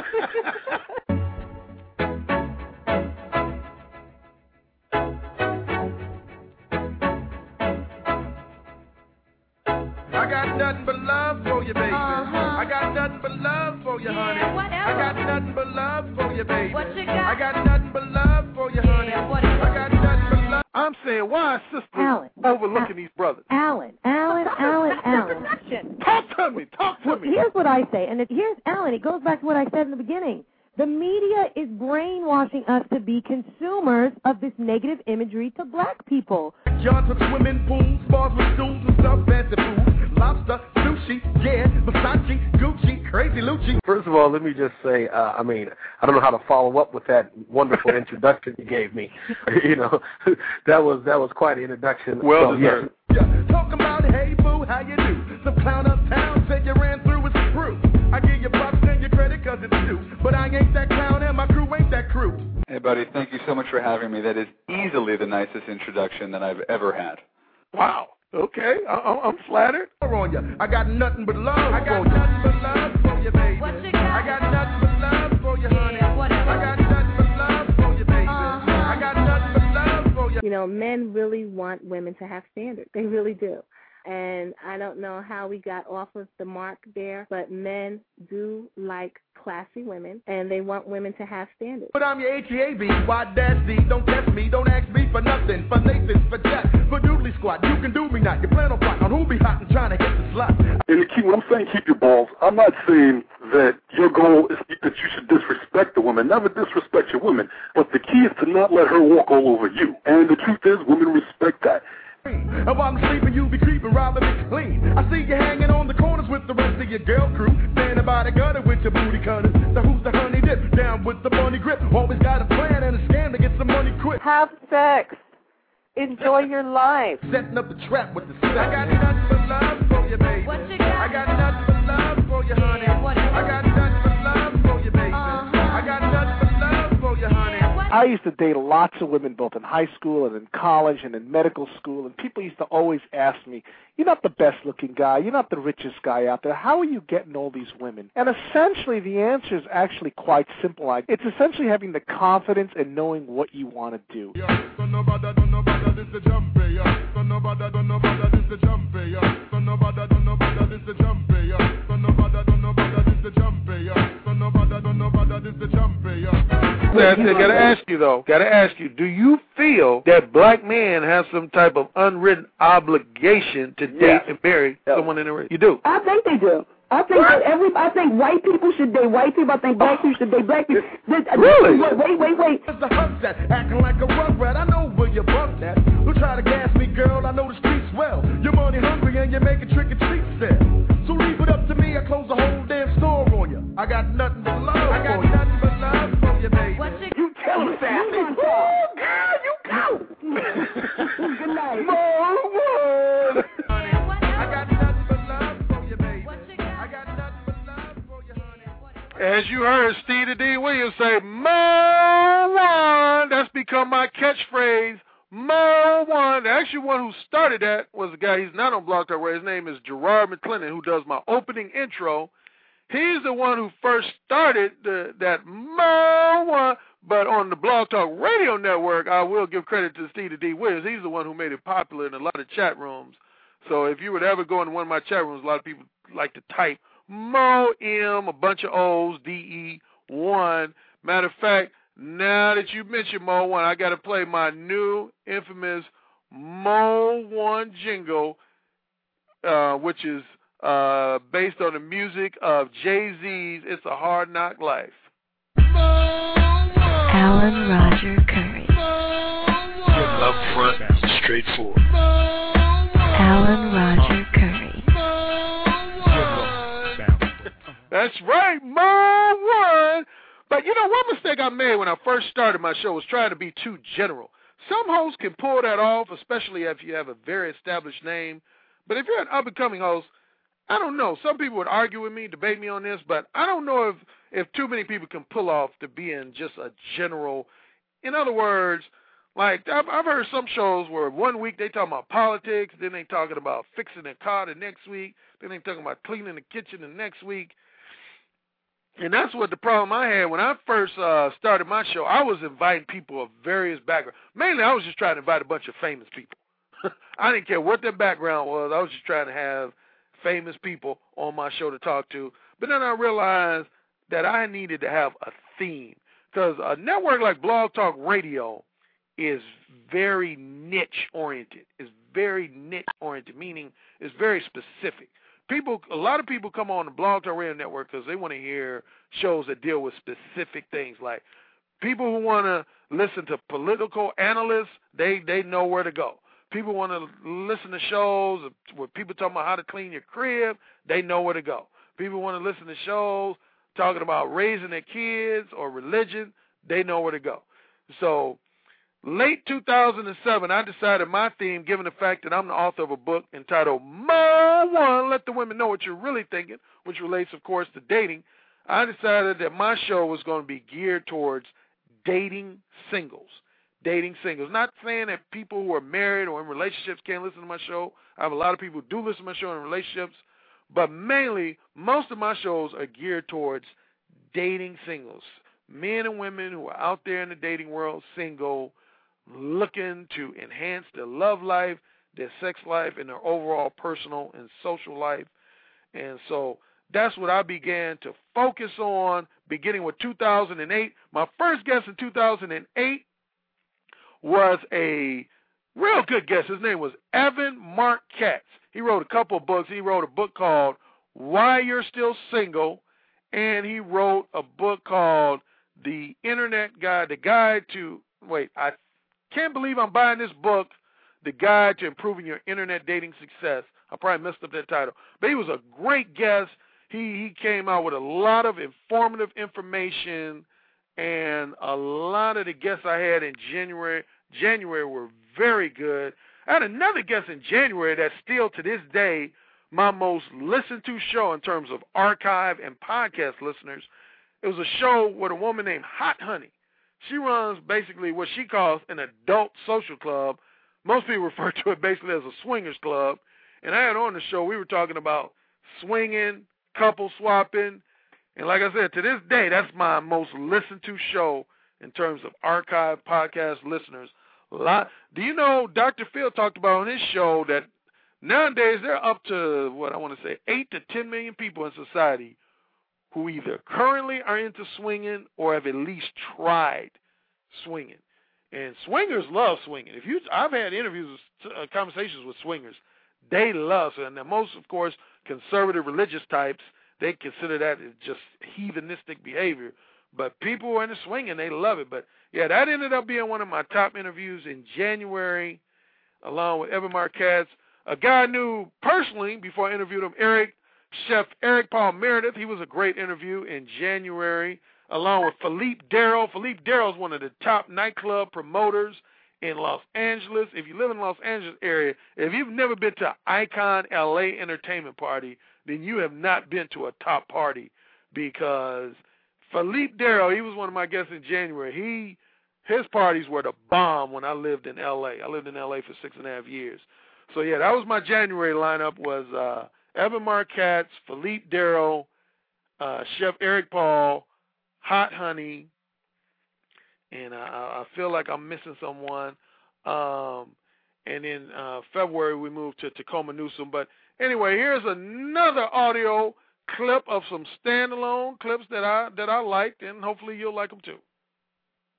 I got nothing but love for you, baby. I got nothing but love for you, honey. Whatever. I got nothing but love for you, baby. What you got? I got nothing but love for you, honey. Whatever. I got nothing but love. I'm saying, why are sisters overlooking these brothers? Alan. Talk to me. Here's what I say, and here's Alan. It goes back to what I said in the beginning. The media is brainwashing us to be consumers of this negative imagery to black people. Yards with swimming pools, bars with stools and stuff, fancy food, lobster, sushi, yeah, Versace, Gucci, crazy Lucci. First of all, let me just say, I don't know how to follow up with that wonderful introduction you gave me. That was quite an introduction. Well deserved. Yeah, talking about, hey, boo, how you do? Some clown uptown said you ran through with some crew. I give you props and your credit because it's due. But I ain't that clown and my crew ain't that crew. Hey, buddy, thank you so much for having me. That is easily the nicest introduction that I've ever had. Wow. Okay. I'm flattered. I got nothing but love for you. I got nothing but love for you, baby. What you got? I got nothing but love for you, honey. Whatever. I got nothing but love for you, baby. I got nothing but love for you. You know, men really want women to have standards. They really do. And I don't know how we got off of the mark there, but men do like classy women, and they want women to have standards. But I'm your H-E-A-B, Y-D, don't test me, don't ask me for nothing, for Nathan's, for Jack, for Doodly Squad, you can do me not, you plan on plotting on who be hot and trying to hit the slot. And the key, when I'm saying keep your balls, I'm not saying that your goal is that you should disrespect the woman, never disrespect your woman, but the key is to not let her walk all over you, and the truth is, women respect that. And while I'm sleeping, you be creeping, robbing me clean. I see you hanging on the corners with the rest of your girl crew, standing by the gutter with your booty cutters. So who's the honey dip? Down with the money grip. Always got a plan and a scam to get some money quick. Have sex. Enjoy your life. Setting up a trap with the sex. I got nothing but love for you, baby. What you got? I got nothing but love for you, honey. Whatever. I got nothing but love for you, baby. I got nothing but love for you, honey. I used to date lots of women both in high school and in college and in medical school, and people used to always ask me, you're not the best-looking guy, you're not the richest guy out there, how are you getting all these women? And essentially the answer is actually quite simple. It's essentially having the confidence and knowing what you want to do. Gotta ask you, do you feel that black men have some type of unwritten obligation to date and marry someone in the race? You do? I think they do. I think white people should date white people. I think black people should date black people. Really? Wait. It's the hump that acting like a rugrat. I know where you bumped at. Who try to gas me, girl? I know the streets well. You're money hungry and you're making trick or treat sell. So leave it up to me. I close the whole damn store on you. I got nothing but love for you. I got nothing but love for you, baby. You tell him, Sassy. Woo, girl, you go. Good night. More word. I got nothing but love for you, baby. I got nothing but love for you, honey. As you heard Stevie D. Williams say, Mo One. That's become my catchphrase. Mo One. The actual one who started that was a guy, he's not on Blog Talk Radio. His name is Gerard McClendon, who does my opening intro. He's the one who first started that Mo One. But on the Blog Talk Radio Network, I will give credit to Stevie D. Williams. He's the one who made it popular in a lot of chat rooms. So if you would ever go in one of my chat rooms, a lot of people like to type Mo M, a bunch of O's, D-E, 1. Matter of fact, Now that you mentioned Mode 1, I got to play my new infamous Mode 1 jingle, which is based on the music of Jay-Z's It's a Hard Knock Life. Alan Roger Curry. Upfront, straightforward. Alan Roger Curry. That's right, Mode 1. But you know, one mistake I made when I first started my show was trying to be too general. Some hosts can pull that off, especially if you have a very established name. But if you're an up-and-coming host, I don't know. Some people would argue with me, debate me on this, but I don't know if too many people can pull off to being just a general. In other words, like I've heard some shows where 1 week they talking about politics, then they talking about fixing their car the next week, then they talking about cleaning the kitchen the next week. And that's what the problem I had when I first started my show. I was inviting people of various backgrounds. Mainly, I was just trying to invite a bunch of famous people. I didn't care what their background was. I was just trying to have famous people on my show to talk to. But then I realized that I needed to have a theme, because a network like Blog Talk Radio is very niche-oriented. It's very niche-oriented, meaning it's very specific. A lot of people come on the Blog Talk Radio Network because they want to hear shows that deal with specific things. Like people who want to listen to political analysts, they know where to go. People want to listen to shows where people talking about how to clean your crib, they know where to go. People want to listen to shows talking about raising their kids or religion, they know where to go. So late 2007, I decided my theme, given the fact that I'm the author of a book entitled Mode 1, Let the Women Know What You're Really Thinking, which relates, of course, to dating. I decided that my show was going to be geared towards dating singles. Dating singles. Not saying that people who are married or in relationships can't listen to my show. I have a lot of people who do listen to my show in relationships. But mainly, most of my shows are geared towards dating singles. Men and women who are out there in the dating world, single, looking to enhance their love life, their sex life, and their overall personal and social life. And so that's what I began to focus on beginning with 2008. My first guest in 2008 was a real good guest. His name was Evan Marc Katz. He wrote a couple of books. He wrote a book called Why You're Still Single, and he wrote a book called The Internet Guide, I can't believe I'm buying this book, The Guide to Improving Your Internet Dating Success. I probably messed up that title. But he was a great guest. He came out with a lot of informative information, and a lot of the guests I had in January were very good. I had another guest in January that's still to this day my most listened to show in terms of archive and podcast listeners. It was a show with a woman named Hot Honey. She runs basically what she calls an adult social club. Most people refer to it basically as a swingers club. And I had on the show, we were talking about swinging, couple swapping. And like I said, to this day, that's my most listened to show in terms of archive podcast listeners. Do you know Dr. Phil talked about on his show that nowadays they're up to, 8 to 10 million people in society who either currently are into swinging or have at least tried swinging. And swingers love swinging. I've had interviews, conversations with swingers. They love it. And most, of course, conservative religious types, they consider that as just heathenistic behavior. But people who are into swinging, they love it. But, yeah, that ended up being one of my top interviews in January, along with Evan Marc Katz. A guy I knew personally before I interviewed him, Chef Eric Paul Meredith. He was a great interview in January, along with Philippe Darrow. Philippe Darrow is one of the top nightclub promoters in Los Angeles. If you live in the Los Angeles area, if you've never been to Icon LA Entertainment Party, then you have not been to a top party, because Philippe Darrow, he was one of my guests in January. His parties were the bomb when I lived in L.A. I lived in L.A. for 6.5 years. So, yeah, that was my January lineup, was Evan Marc Katz, Philippe Darrow, Chef Eric Paul, Hot Honey, and I feel like I'm missing someone. And in February we moved to Tacoma Newsom. But anyway, here's another audio clip of some standalone clips that I liked, and hopefully you'll like them too.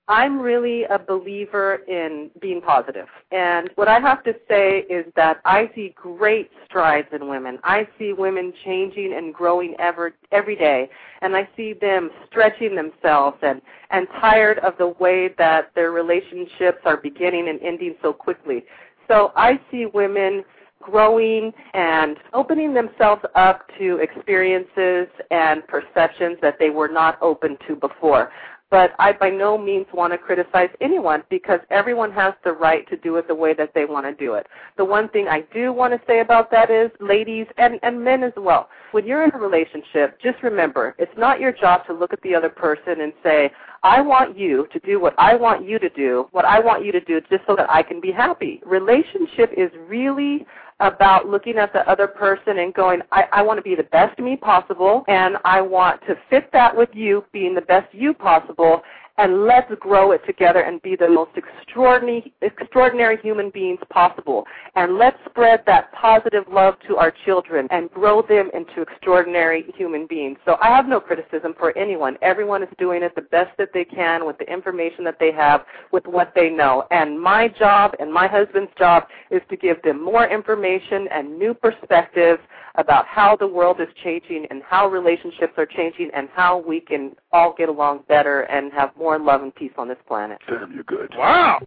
I'm really a believer in being positive. And what I have to say is that I see great strides in women. I see women changing and growing every day. And I see them stretching themselves and tired of the way that their relationships are beginning and ending so quickly. So I see women growing and opening themselves up to experiences and perceptions that they were not open to before. But I by no means want to criticize anyone because everyone has the right to do it the way that they want to do it. The one thing I do want to say about that is, ladies and men as well, when you're in a relationship, just remember, it's not your job to look at the other person and say, I want you to do what I want you to do, just so that I can be happy. Relationship is really about looking at the other person and going, I want to be the best me possible, and I want to fit that with you being the best you possible, and let's grow it together and be the most extraordinary human beings possible. And let's spread that positive love to our children and grow them into extraordinary human beings. So I have no criticism for anyone. Everyone is doing it the best that they can with the information that they have, with what they know. And my job and my husband's job is to give them more information and new perspectives about how the world is changing and how relationships are changing and how we can all get along better and have more love and peace on this planet. Damn, you're good. Wow.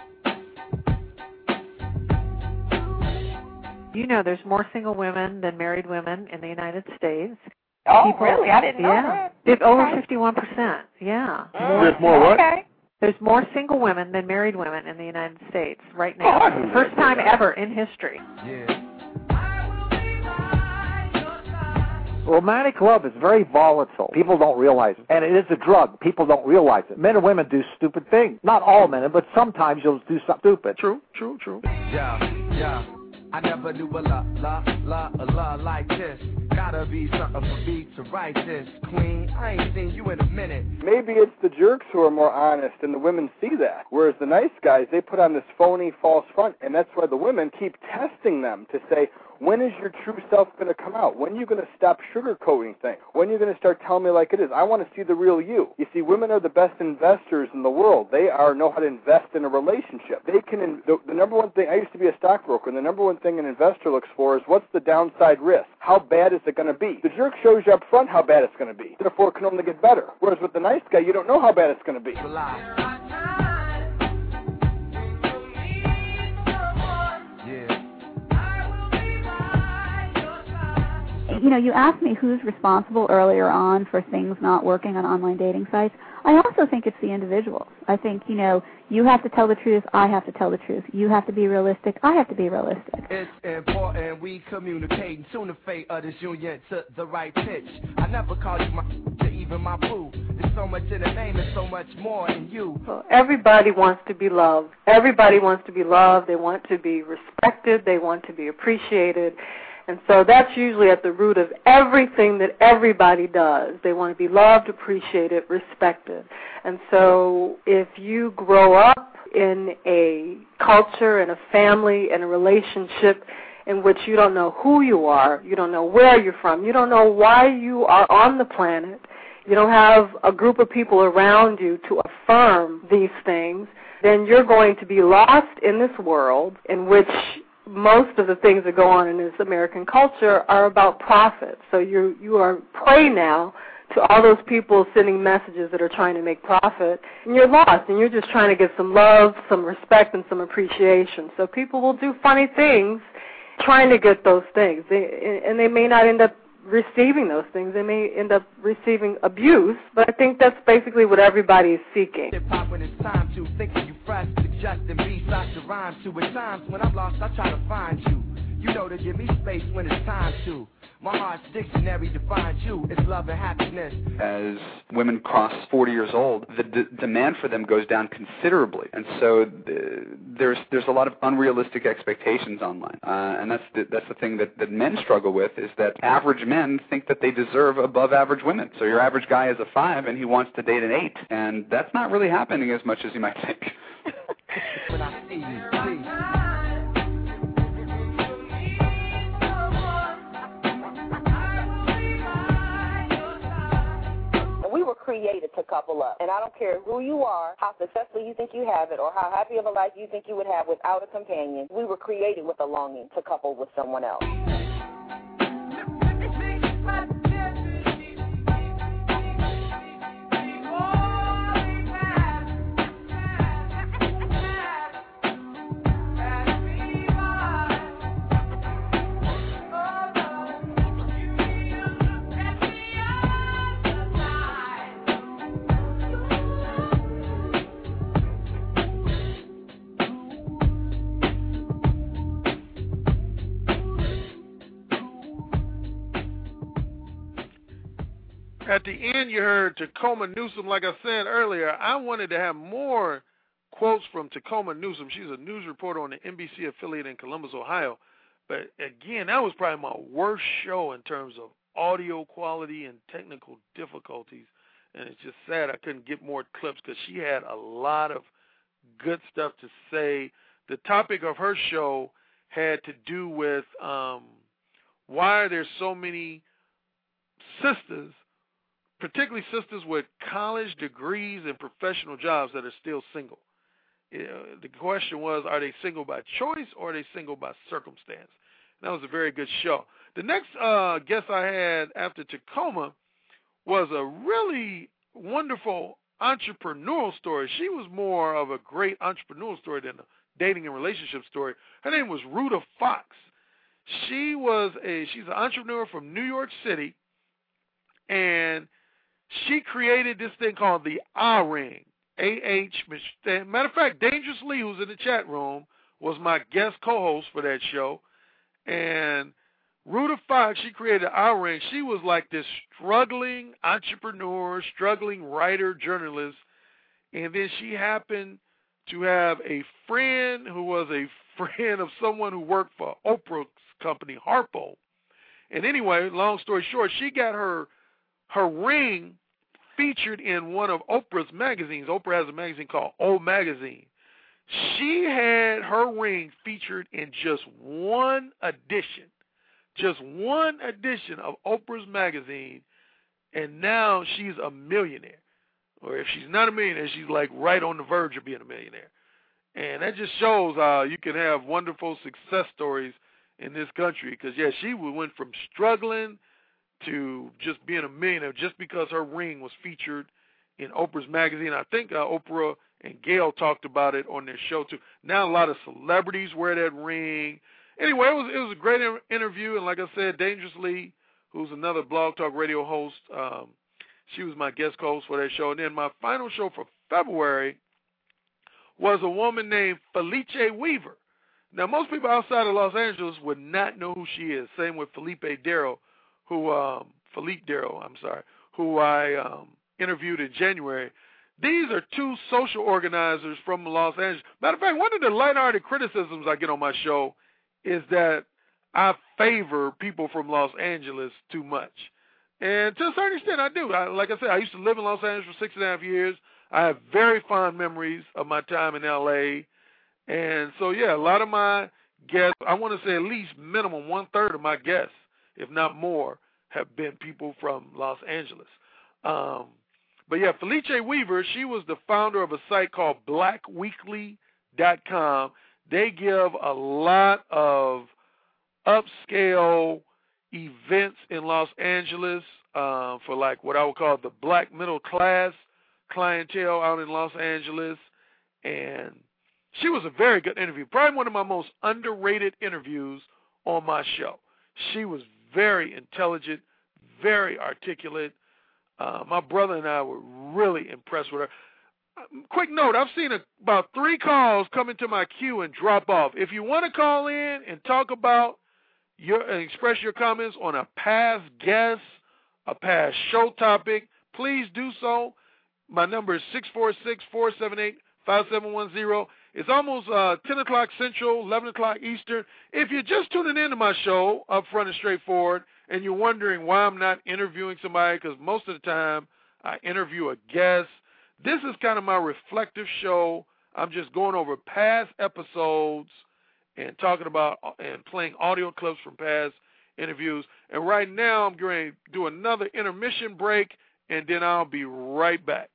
You know, there's more single women than married women in the United States. Oh, really? I didn't know that. It's over 51%. Yeah. There's more what? Okay. There's more single women than married women in the United States right now. First time ever in history. Yeah. Romantic love is very volatile. People don't realize it. And it is a drug. People don't realize it. Men and women do stupid things. Not all men, but sometimes you'll do something stupid. True. Yeah. I never knew a love like this. Gotta be something for me to write this. Queen, I ain't seen you in a minute. Maybe it's the jerks who are more honest, and the women see that. Whereas the nice guys, they put on this phony, false front, and that's why the women keep testing them to say, when is your true self going to come out? When are you going to stop sugarcoating things? When are you going to start telling me like it is? I want to see the real you. You see, women are the best investors in the world. They know how to invest in a relationship. They can. The number one thing, I used to be a stockbroker, and the number one thing an investor looks for is what's the downside risk? How bad is it going to be? The jerk shows you up front how bad it's going to be. Therefore, it can only get better. Whereas with the nice guy, you don't know how bad it's going to be. You know, you asked me who's responsible earlier on for things not working on online dating sites. I also think it's the individuals. I think, you know, you have to tell the truth, I have to tell the truth. You have to be realistic, I have to be realistic. It's important we communicate and tune the fate of this union to the right pitch. I never call you my to even my boo. There's so much in the name and so much more in you. Well, everybody wants to be loved. Everybody wants to be loved. They want to be respected. They want to be appreciated. And so that's usually at the root of everything that everybody does. They want to be loved, appreciated, respected. And so if you grow up in a culture and a family and a relationship in which you don't know who you are, you don't know where you're from, you don't know why you are on the planet, you don't have a group of people around you to affirm these things, then you're going to be lost in this world in which most of the things that go on in this American culture are about profit. So you are prey now to all those people sending messages that are trying to make profit, and you're lost, and you're just trying to get some love, some respect, and some appreciation. So people will do funny things trying to get those things, and they may not end up receiving those things. They may end up receiving abuse, but I think that's basically what everybody is seeking. Hip-hop when it's time to think of you fresh, suggesting B-sides to rhyme to. At times when I'm lost, I try to find you. You know to give me space when it's time to. My heart's dictionary defines you. It's love and happiness. As women cross 40 years old, the demand for them goes down considerably, and so there's a lot of unrealistic expectations online, and that's the thing that men struggle with, is that average men think that they deserve above average women. So your average guy is a 5 and he wants to date an 8, and that's not really happening as much as you might think. When I see you, please. created to couple up. And I don't care who you are, how successful you think you have it, or how happy of a life you think you would have without a companion. We were created with a longing to couple with someone else. At the end, you heard Tacoma Newsom. Like I said earlier, I wanted to have more quotes from Tacoma Newsom. She's a news reporter on the NBC affiliate in Columbus, Ohio. But again, that was probably my worst show in terms of audio quality and technical difficulties. And it's just sad I couldn't get more clips because she had a lot of good stuff to say. The topic of her show had to do with why are there so many sisters, particularly sisters with college degrees and professional jobs, that are still single. The question was, are they single by choice or are they single by circumstance? And that was a very good show. The next guest I had after Tacoma was a really wonderful entrepreneurial story. She was more of a great entrepreneurial story than a dating and relationship story. Her name was Rhoda Fox. She's an entrepreneur from New York City, and she created this thing called the A-Ring, A-H. Matter of fact, Dangerous Lee, who's in the chat room, was my guest co-host for that show. And Rhoda Fox, she created A-Ring. She was like this struggling entrepreneur, struggling writer, journalist. And then she happened to have a friend who was a friend of someone who worked for Oprah's company, Harpo. And anyway, long story short, she got her ring featured in one of Oprah's magazines. Oprah has a magazine called O Magazine. She had her ring featured in just one edition of Oprah's magazine, and now she's a millionaire. Or if she's not a millionaire, she's like right on the verge of being a millionaire. And that just shows how you can have wonderful success stories in this country, because, yeah, she went from struggling to just being a millionaire just because her ring was featured in Oprah's magazine. I think Oprah and Gail talked about it on their show too. Now a lot of celebrities wear that ring. Anyway, it was a great interview, and like I said, Dangerous Lee, who's another Blog Talk Radio host, she was my guest host for that show. And then my final show for February was a woman named Felice Weaver. Now, most people outside of Los Angeles would not know who she is. Same with Philippe Darrow, who I interviewed in January. These are two social organizers from Los Angeles. Matter of fact, one of the lighthearted criticisms I get on my show is that I favor people from Los Angeles too much. And to a certain extent, I do. Like I said, I used to live in Los Angeles for 6.5 years. I have very fond memories of my time in L.A., and so, yeah, a lot of my guests, I want to say at least minimum one-third of my guests, if not more, have been people from Los Angeles. But, yeah, Felice Weaver, she was the founder of a site called blackweekly.com. They give a lot of upscale events in Los Angeles for, like, what I would call the black middle class clientele out in Los Angeles. And she was a very good interview, probably one of my most underrated interviews on my show. She was very intelligent, very articulate. My brother and I were really impressed with her. Quick note, I've seen about 3 calls come into my queue and drop off. If you want to call in and talk about and express your comments on a past guest, a past show topic, please do so. My number is 646-478-5710. It's almost 10 o'clock Central, 11 o'clock Eastern. If you're just tuning into my show, up front and straightforward, and you're wondering why I'm not interviewing somebody, because most of the time I interview a guest, this is kind of my reflective show. I'm just going over past episodes and talking about and playing audio clips from past interviews. And right now I'm going to do another intermission break, and then I'll be right back.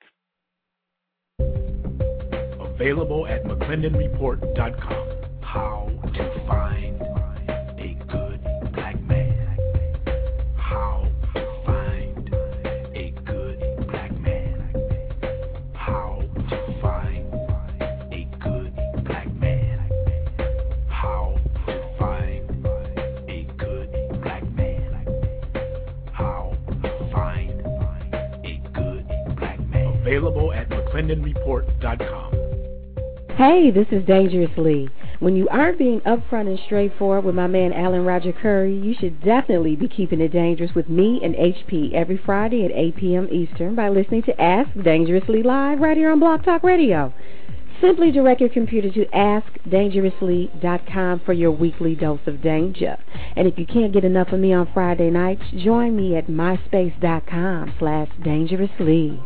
Available at McClendonReport.com. How to find a good black man. How to find a good black man. How to find a good black man. How to find a good black man. How to find a good black man. Available at McClendonReport.com. Hey, this is Dangerous Lee. When you aren't being upfront and straightforward with my man Alan Roger Curry, you should definitely be keeping it dangerous with me and HP every Friday at 8 p.m. Eastern by listening to Ask Dangerously Live right here on Blog Talk Radio. Simply direct your computer to AskDangerously.com for your weekly dose of danger. And if you can't get enough of me on Friday nights, join me at myspace.com/dangerously.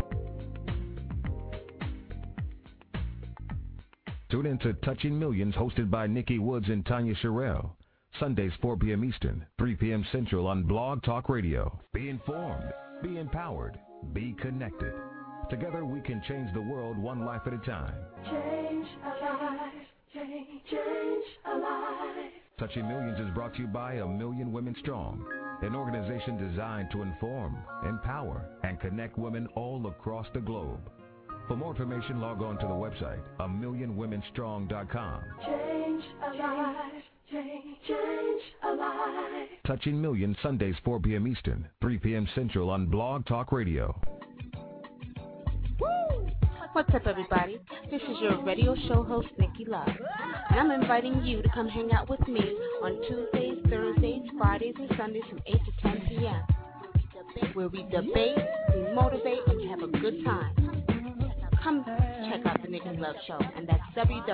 Tune in to Touching Millions, hosted by Nikki Woods and Tanya Sherrill. Sundays, 4 p.m. Eastern, 3 p.m. Central on Blog Talk Radio. Be informed, be empowered, be connected. Together we can change the world one life at a time. Change a life, change a life. Touching Millions is brought to you by A Million Women Strong, an organization designed to inform, empower, and connect women all across the globe. For more information, log on to the website, AMillionWomenStrong.com. Change a life, change a life. Touching Millions, Sundays, 4 p.m. Eastern, 3 p.m. Central on Blog Talk Radio. What's up, everybody? This is your radio show host, Nikki Love, and I'm inviting you to come hang out with me on Tuesdays, Thursdays, Fridays, and Sundays from 8 to 10 p.m., where we debate, we motivate, and we have a good time. Come check out the Nikki Love Show, and that's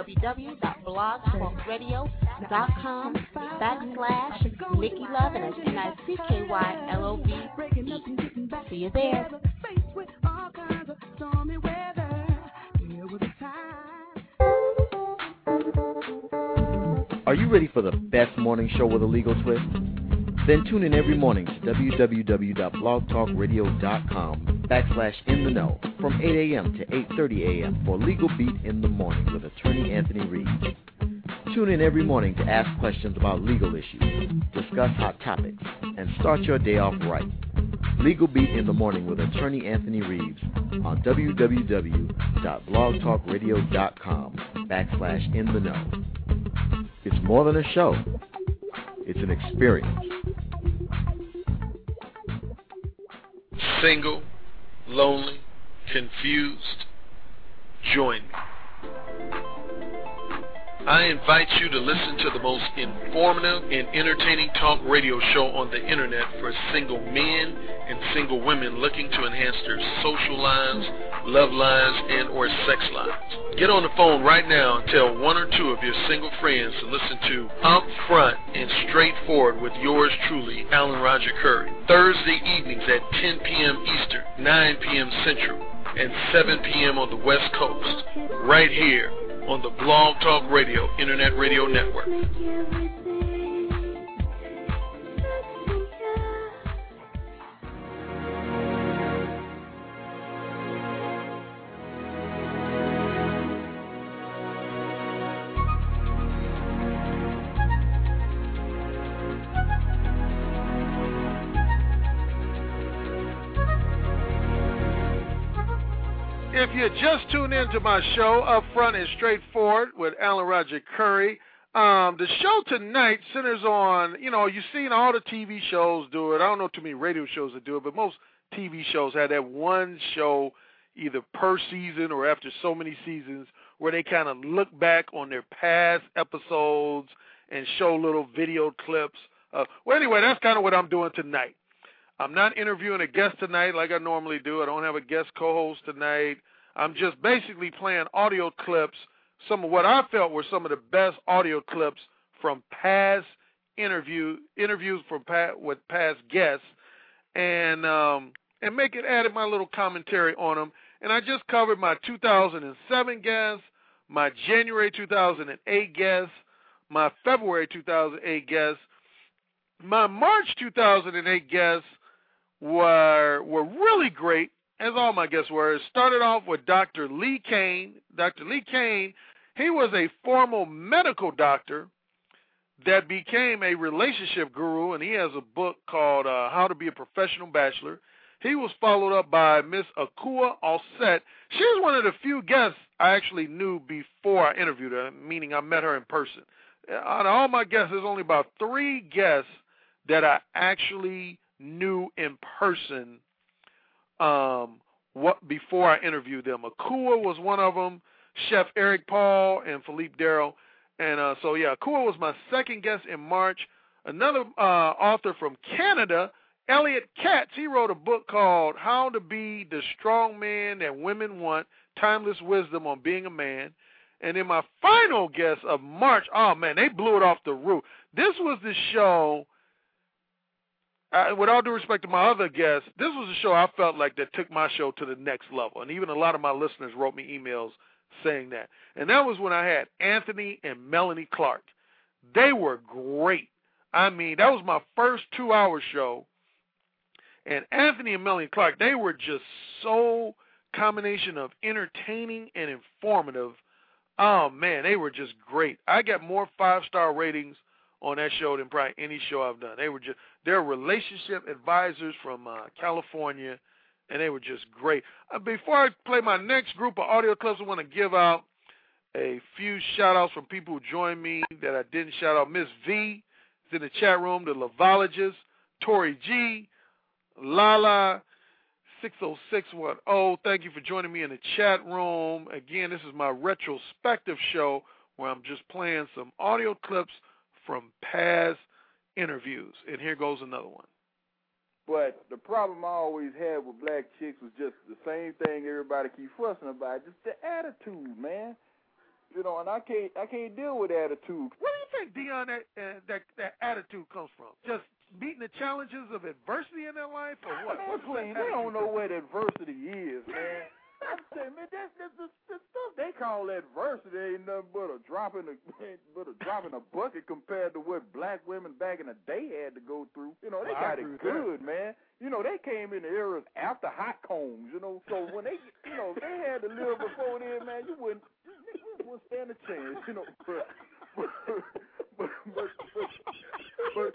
www.blogtalkradio.com/Nikki Love, and that's NICKYLOVE. See you there. Are you ready for the best morning show with a legal twist? Then tune in every morning to www.blogtalkradio.com/in-the-know from 8 a.m. to 8:30 a.m. for Legal Beat in the Morning with attorney Anthony Reeves. Tune in every morning to ask questions about legal issues, discuss hot topics, and start your day off right. Legal Beat in the Morning with attorney Anthony Reeves on www.blogtalkradio.com/in-the-know. It's more than a show. It's an experience. Single, lonely, confused, join me. I invite you to listen to the most informative and entertaining talk radio show on the internet for single men and single women looking to enhance their social lives, love lives, and or sex lives. Get on the phone right now and tell one or two of your single friends to listen to Upfront and Straightforward with yours truly, Alan Roger Curry. Thursday evenings at 10 p.m. Eastern, 9 p.m. Central, and 7 p.m. on the West Coast, right here on the Blog Talk Radio Internet Radio Network. If you just tuned into my show, Upfront and Straightforward with Alan Roger Curry, the show tonight centers on, you've seen all the TV shows do it. I don't know too many radio shows that do it, but most TV shows have that one show either per season or after so many seasons where they kind of look back on their past episodes and show little video clips. Well, anyway, that's kind of what I'm doing tonight. I'm not interviewing a guest tonight like I normally do. I don't have a guest co-host tonight. I'm just basically playing audio clips, some of what I felt were some of the best audio clips from past interviews with past guests, and added my little commentary on them. And I just covered my 2007 guests, my January 2008 guests, my February 2008 guests, my March 2008 guests were really great. as all my guests were. It started off with Dr. Lee Kane. Dr. Lee Kane, he was a formal medical doctor that became a relationship guru, and he has a book called How to Be a Professional Bachelor. He was followed up by Miss Akua Alset. She was one of the few guests I actually knew before I interviewed her, meaning I met her in person. Out of all my guests, there's only about 3 guests that I actually knew in person before I interviewed them. Akua was one of them, Chef Eric Paul, and Philippe Darrow. And so, yeah, Akua was my second guest in March. Another author from Canada, Elliot Katz, he wrote a book called How to Be the Strong Man That Women Want, Timeless Wisdom on Being a Man. And then my final guest of March, oh, man, they blew it off the roof. This was the show, with all due respect to my other guests, this was a show I felt like that took my show to the next level. And even a lot of my listeners wrote me emails saying that. And that was when I had Anthony and Melanie Clark. They were great. I mean, that was my first 2-hour show. And Anthony and Melanie Clark, they were just so combination of entertaining and informative. Oh, man, they were just great. I got more 5-star ratings on that show than probably any show I've done. They're relationship advisors from California, and they were just great. Before I play my next group of audio clips, I want to give out a few shout-outs from people who joined me that I didn't shout out. Miss V is in the chat room, the Lavologist, Tori G, Lala, 60610. Thank you for joining me in the chat room. Again, this is my retrospective show where I'm just playing some audio clips from past interviews. And here goes another one. But the problem I always had with black chicks was just the same thing everybody keep fussing about, just the attitude, man. You know, and I can't deal with attitude. Where do you think, Dion, that attitude comes from? Just meeting the challenges of adversity in their life, or what? Man, they don't know what adversity is, man. I'm saying, man, that's the stuff they call adversity ain't nothing but a drop in a bucket compared to what black women back in the day had to go through. You know, they got it good, man. You know, they came in the eras after hot combs, you know, so when they had to live before then, man, you wouldn't stand a chance, you know, but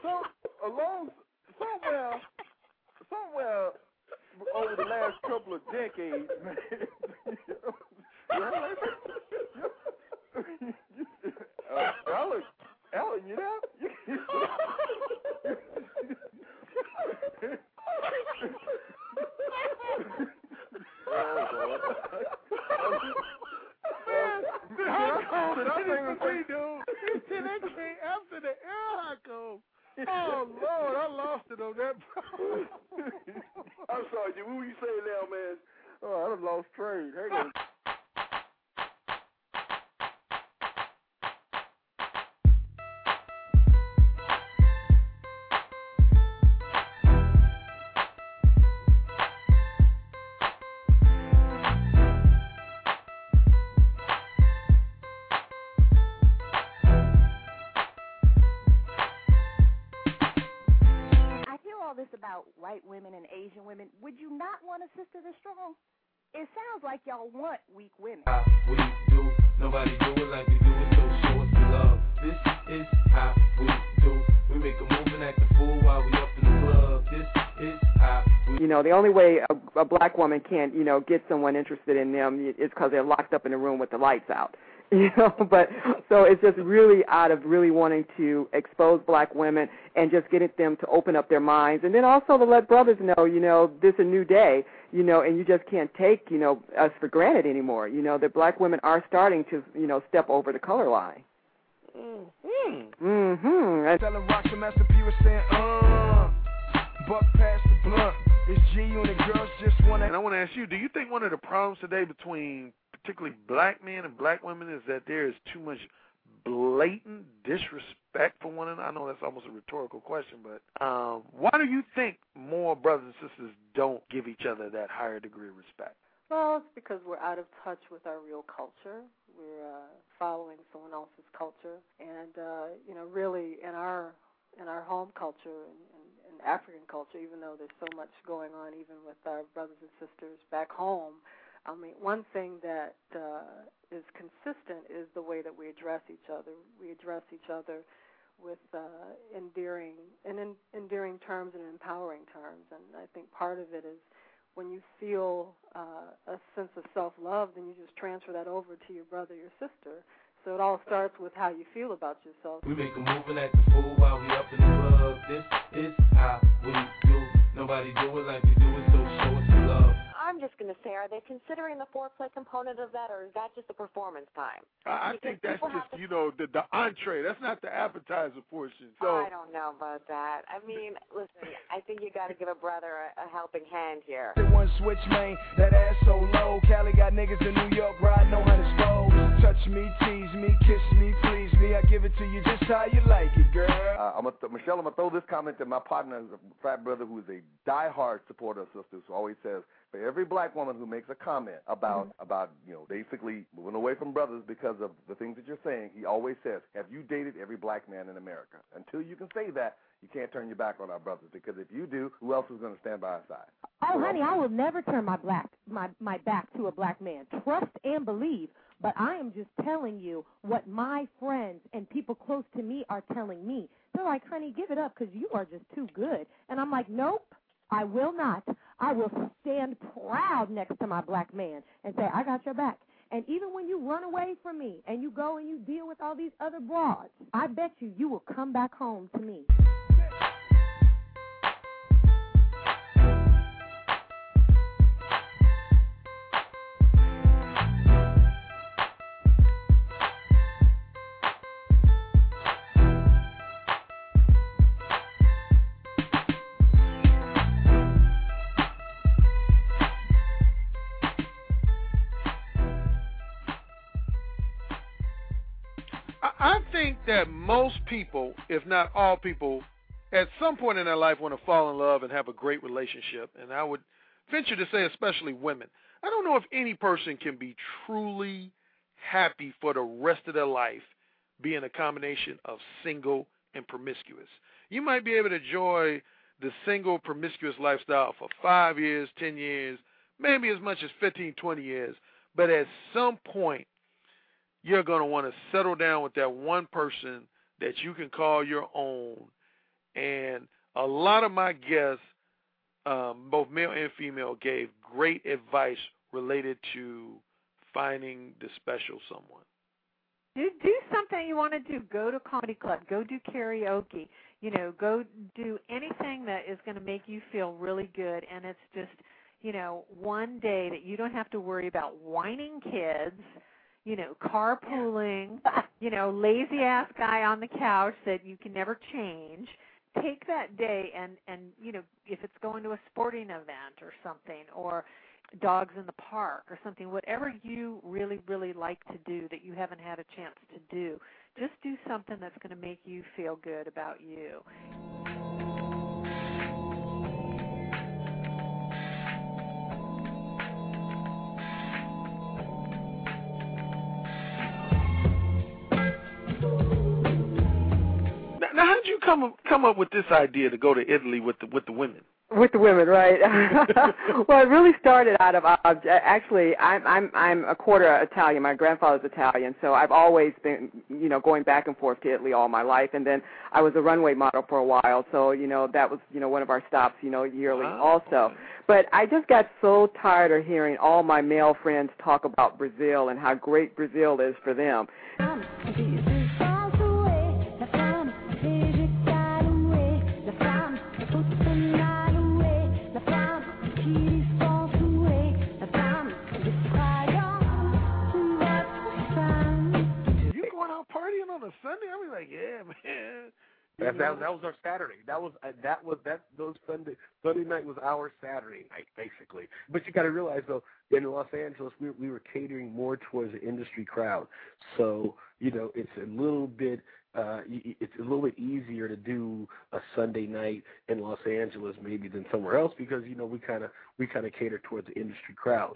somewhere over the last couple of decades, man. Ellen, you there? After the air I go. Oh, Lord, I lost it on that. I'm sorry, what were you saying now, man? Oh, I done lost train. Hang on. About white women and Asian women, would you not want a sister that's strong? It sounds like y'all want weak women. How we do, nobody do it like we do it, so show us the love. This is how we do. We make a move and act a fool while we up in the club. This is how we. You know, the only way a black woman can't, you know, get someone interested in them is because they're locked up in a room with the lights out. You know, but so it's just really out of really wanting to expose black women and just getting them to open up their minds, and then also to let brothers know, you know, this is a new day, you know, and you just can't take, you know, us for granted anymore. You know, that black women are starting to, you know, step over the color line. Selling rocks and Master P was saying, buck past the blunt. It's G-Unit girls just want to. And I want to ask you, do you think one of the problems today between particularly black men and black women is that there is too much blatant disrespect for one another? I know that's almost a rhetorical question, but why do you think more brothers and sisters don't give each other that higher degree of respect? Well, it's because we're out of touch with our real culture. We're following someone else's culture. And, you know, really in our in our home culture and African culture, even though there's so much going on even with our brothers and sisters back home. I mean, one thing that is consistent is the way that we address each other. We address each other with endearing terms and empowering terms. And I think part of it is when you feel a sense of self-love, then you just transfer that over to your brother, your sister. So it all starts with how you feel about yourself. We make a move and act a fool while we up in the club. This is how we do. Nobody do it like we do it, so show us some love. I'm just going to say, are they considering the foreplay component of that, or is that just the performance time? I think that's just, the entree. That's not the appetizer portion. So I don't know about that. I mean, listen, I think you got to give a brother a helping hand here. One switch, man, that ass so low. Cali got niggas in New York riding on how to stove. Touch me, tease me, kiss me, please me. I give it to you just how you like it, girl. Michelle, I'm going to throw this comment to my partner, a frat brother who is a diehard supporter of sisters, who always says, for every black woman who makes a comment about basically moving away from brothers because of the things that you're saying, he always says, have you dated every black man in America? Until you can say that, you can't turn your back on our brothers, because if you do, who else is going to stand by our side? Oh, honey, I will never turn my back to a black man. Trust and believe. But I am just telling you what my friends and people close to me are telling me. They're like, honey, give it up because you are just too good. And I'm like, nope, I will not. I will stand proud next to my black man and say, I got your back. And even when you run away from me and you go and you deal with all these other broads, I bet you will come back home to me. I think that most people, if not all people, at some point in their life want to fall in love and have a great relationship. And I would venture to say especially women. I don't know if any person can be truly happy for the rest of their life being a combination of single and promiscuous. You might be able to enjoy the single promiscuous lifestyle for 5 years, 10 years, maybe as much as 15, 20 years. But at some point, you're going to want to settle down with that one person that you can call your own. And a lot of my guests, both male and female, gave great advice related to finding the special someone. Do something you want to do. Go to a comedy club. Go do karaoke. Go do anything that is going to make you feel really good. And it's just, one day that you don't have to worry about whining kids, carpooling, lazy-ass guy on the couch that you can never change. Take that day and if it's going to a sporting event or something, or dogs in the park or something, whatever you really, really like to do that you haven't had a chance to do, just do something that's going to make you feel good about you. Now, how did you come up with this idea to go to Italy with the women? With the women, right? Well, it really started out of actually, I'm a quarter Italian. My grandfather's Italian, so I've always been, going back and forth to Italy all my life. And then I was a runway model for a while, so that was one of our stops, yearly also. Okay. But I just got so tired of hearing all my male friends talk about Brazil and how great Brazil is for them. On a Sunday, I was like, yeah, man. That was our Saturday. Sunday night was our Saturday night, basically. But you got to realize though, in Los Angeles, we were catering more towards the industry crowd. So it's a little bit easier to do a Sunday night in Los Angeles maybe than somewhere else because we kind of cater towards the industry crowd.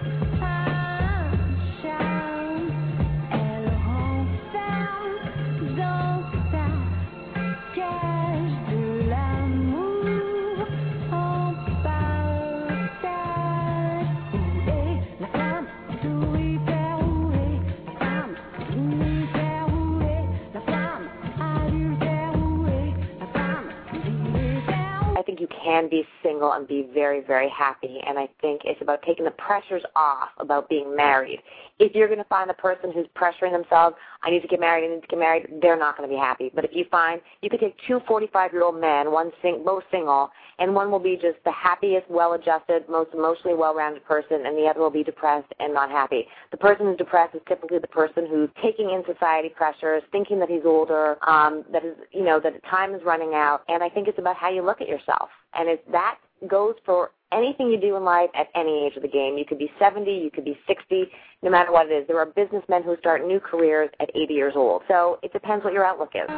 and be single and be very, very happy. And I think it's about taking the pressures off about being married. If you're going to find the person who's pressuring themselves, I need to get married, they're not going to be happy. But if you find you could take two 45-year-old men, both single, and one will be just the happiest, well-adjusted, most emotionally well-rounded person, and the other will be depressed and not happy. The person who's depressed is typically the person who's taking in society pressures, thinking that he's older, that time is running out. And I think it's about how you look at yourself. And that goes for anything you do in life at any age of the game. You could be 70, you could be 60, no matter what it is. There are businessmen who start new careers at 80 years old. So it depends what your outlook is.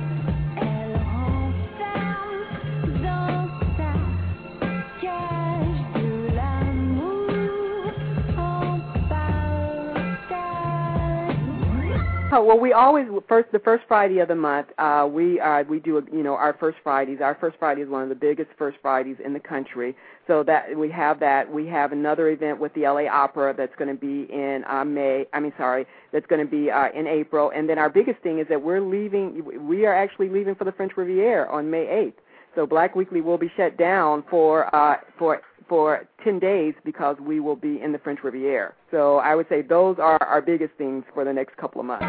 Well, we always the first Friday of the month we do our First Fridays. Our First Friday is one of the biggest First Fridays in the country. So that we have that. We have another event with the LA Opera that's going to be in that's going to be in April. And then our biggest thing is that we are actually leaving for the French Riviera on May 8th. So Black Weekly will be shut down for 10 days because we will be in the French Riviera. So I would say those are our biggest things for the next couple of months.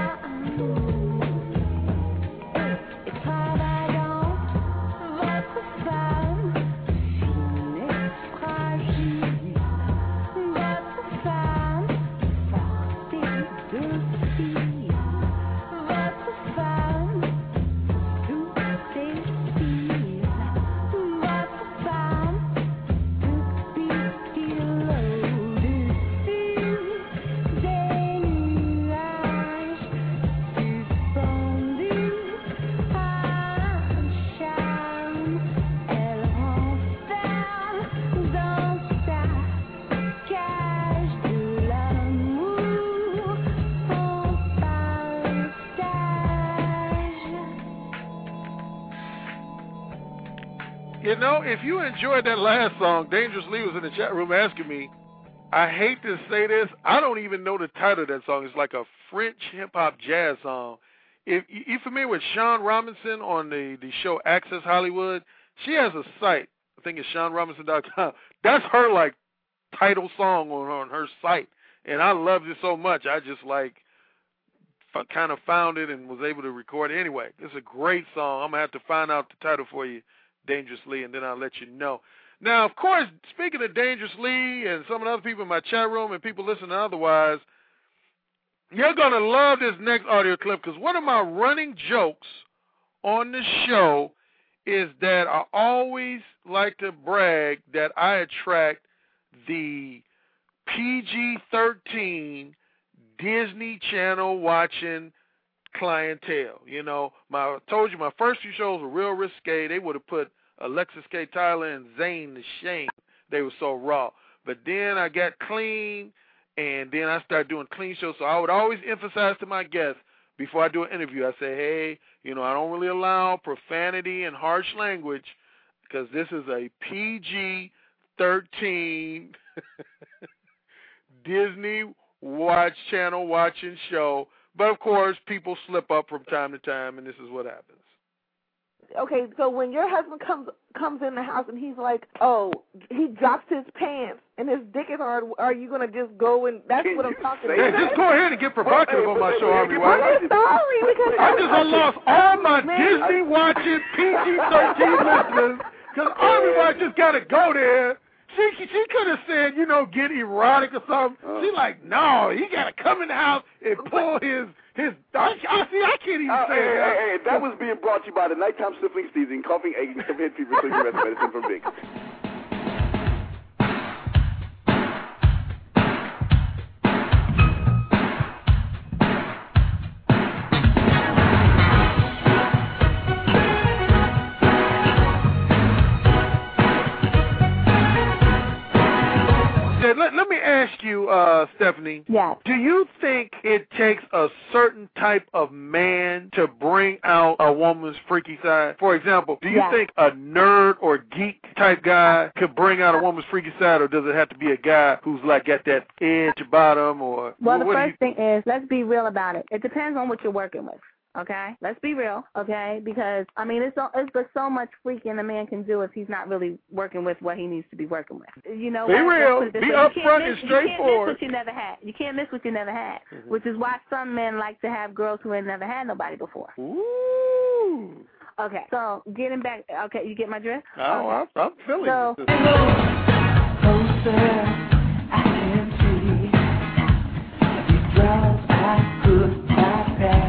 If you enjoyed that last song, Dangerous Lee was in the chat room asking me, I hate to say this, I don't even know the title of that song. It's like a French hip-hop jazz song. If you familiar with Sean Robinson on the show Access Hollywood, she has a site. I think it's SeanRobinson.com. That's her, title song on her site. And I loved it so much, I just, kind of found it and was able to record it. Anyway, it's a great song. I'm going to have to find out the title for you, Dangerous Lee, and then I'll let you know. Now, of course, speaking of Dangerous Lee and some of the other people in my chat room and people listening otherwise, you're going to love this next audio clip because one of my running jokes on the show is that I always like to brag that I attract the PG-13 Disney Channel watching clientele. I told you my first few shows were real risque. They would have put Alexis K. Tyler and Zane to shame. They were so raw. But then I got clean, and then I started doing clean shows. So I would always emphasize to my guests before I do an interview, I say, hey, I don't really allow profanity and harsh language because this is a PG-13 Disney Channel watching show. But, of course, people slip up from time to time, and this is what happens. Okay, so when your husband comes in the house and he's like, he drops his pants and his dick is hard, are you going to just go and that's what I'm talking about? Just go ahead and get provocative on my show, Army White. I'm sorry. Because I lost all my Disney watching PG-13 listeners because Army White just got to go there. She could have said, get erotic or something. She's like, no, he got to come in the house and pull his I can't even say that. Hey, that was being brought to you by the Nighttime Sniffling Season, coughing, aching, head fever, sleeping rest medicine from Vic. Let me ask you, Stephanie. Yeah. Do you think it takes a certain type of man to bring out a woman's freaky side? For example, do you think a nerd or geek type guy could bring out a woman's freaky side, or does it have to be a guy who's got that edge about him? Or well, the first thing is, let's be real about it. It depends on what you're working with. Okay, let's be real. Okay, because I mean, it's so much freaking a man can do if he's not really working with what he needs to be working with. You know, be real, be upfront and straightforward. You can't miss what you never had. You can't miss what you never had, which is why some men like to have girls who ain't never had nobody before. Ooh. Okay, so getting back. Okay, you get my drift? Oh, I'm feeling it. I can see these drugs I could not pay.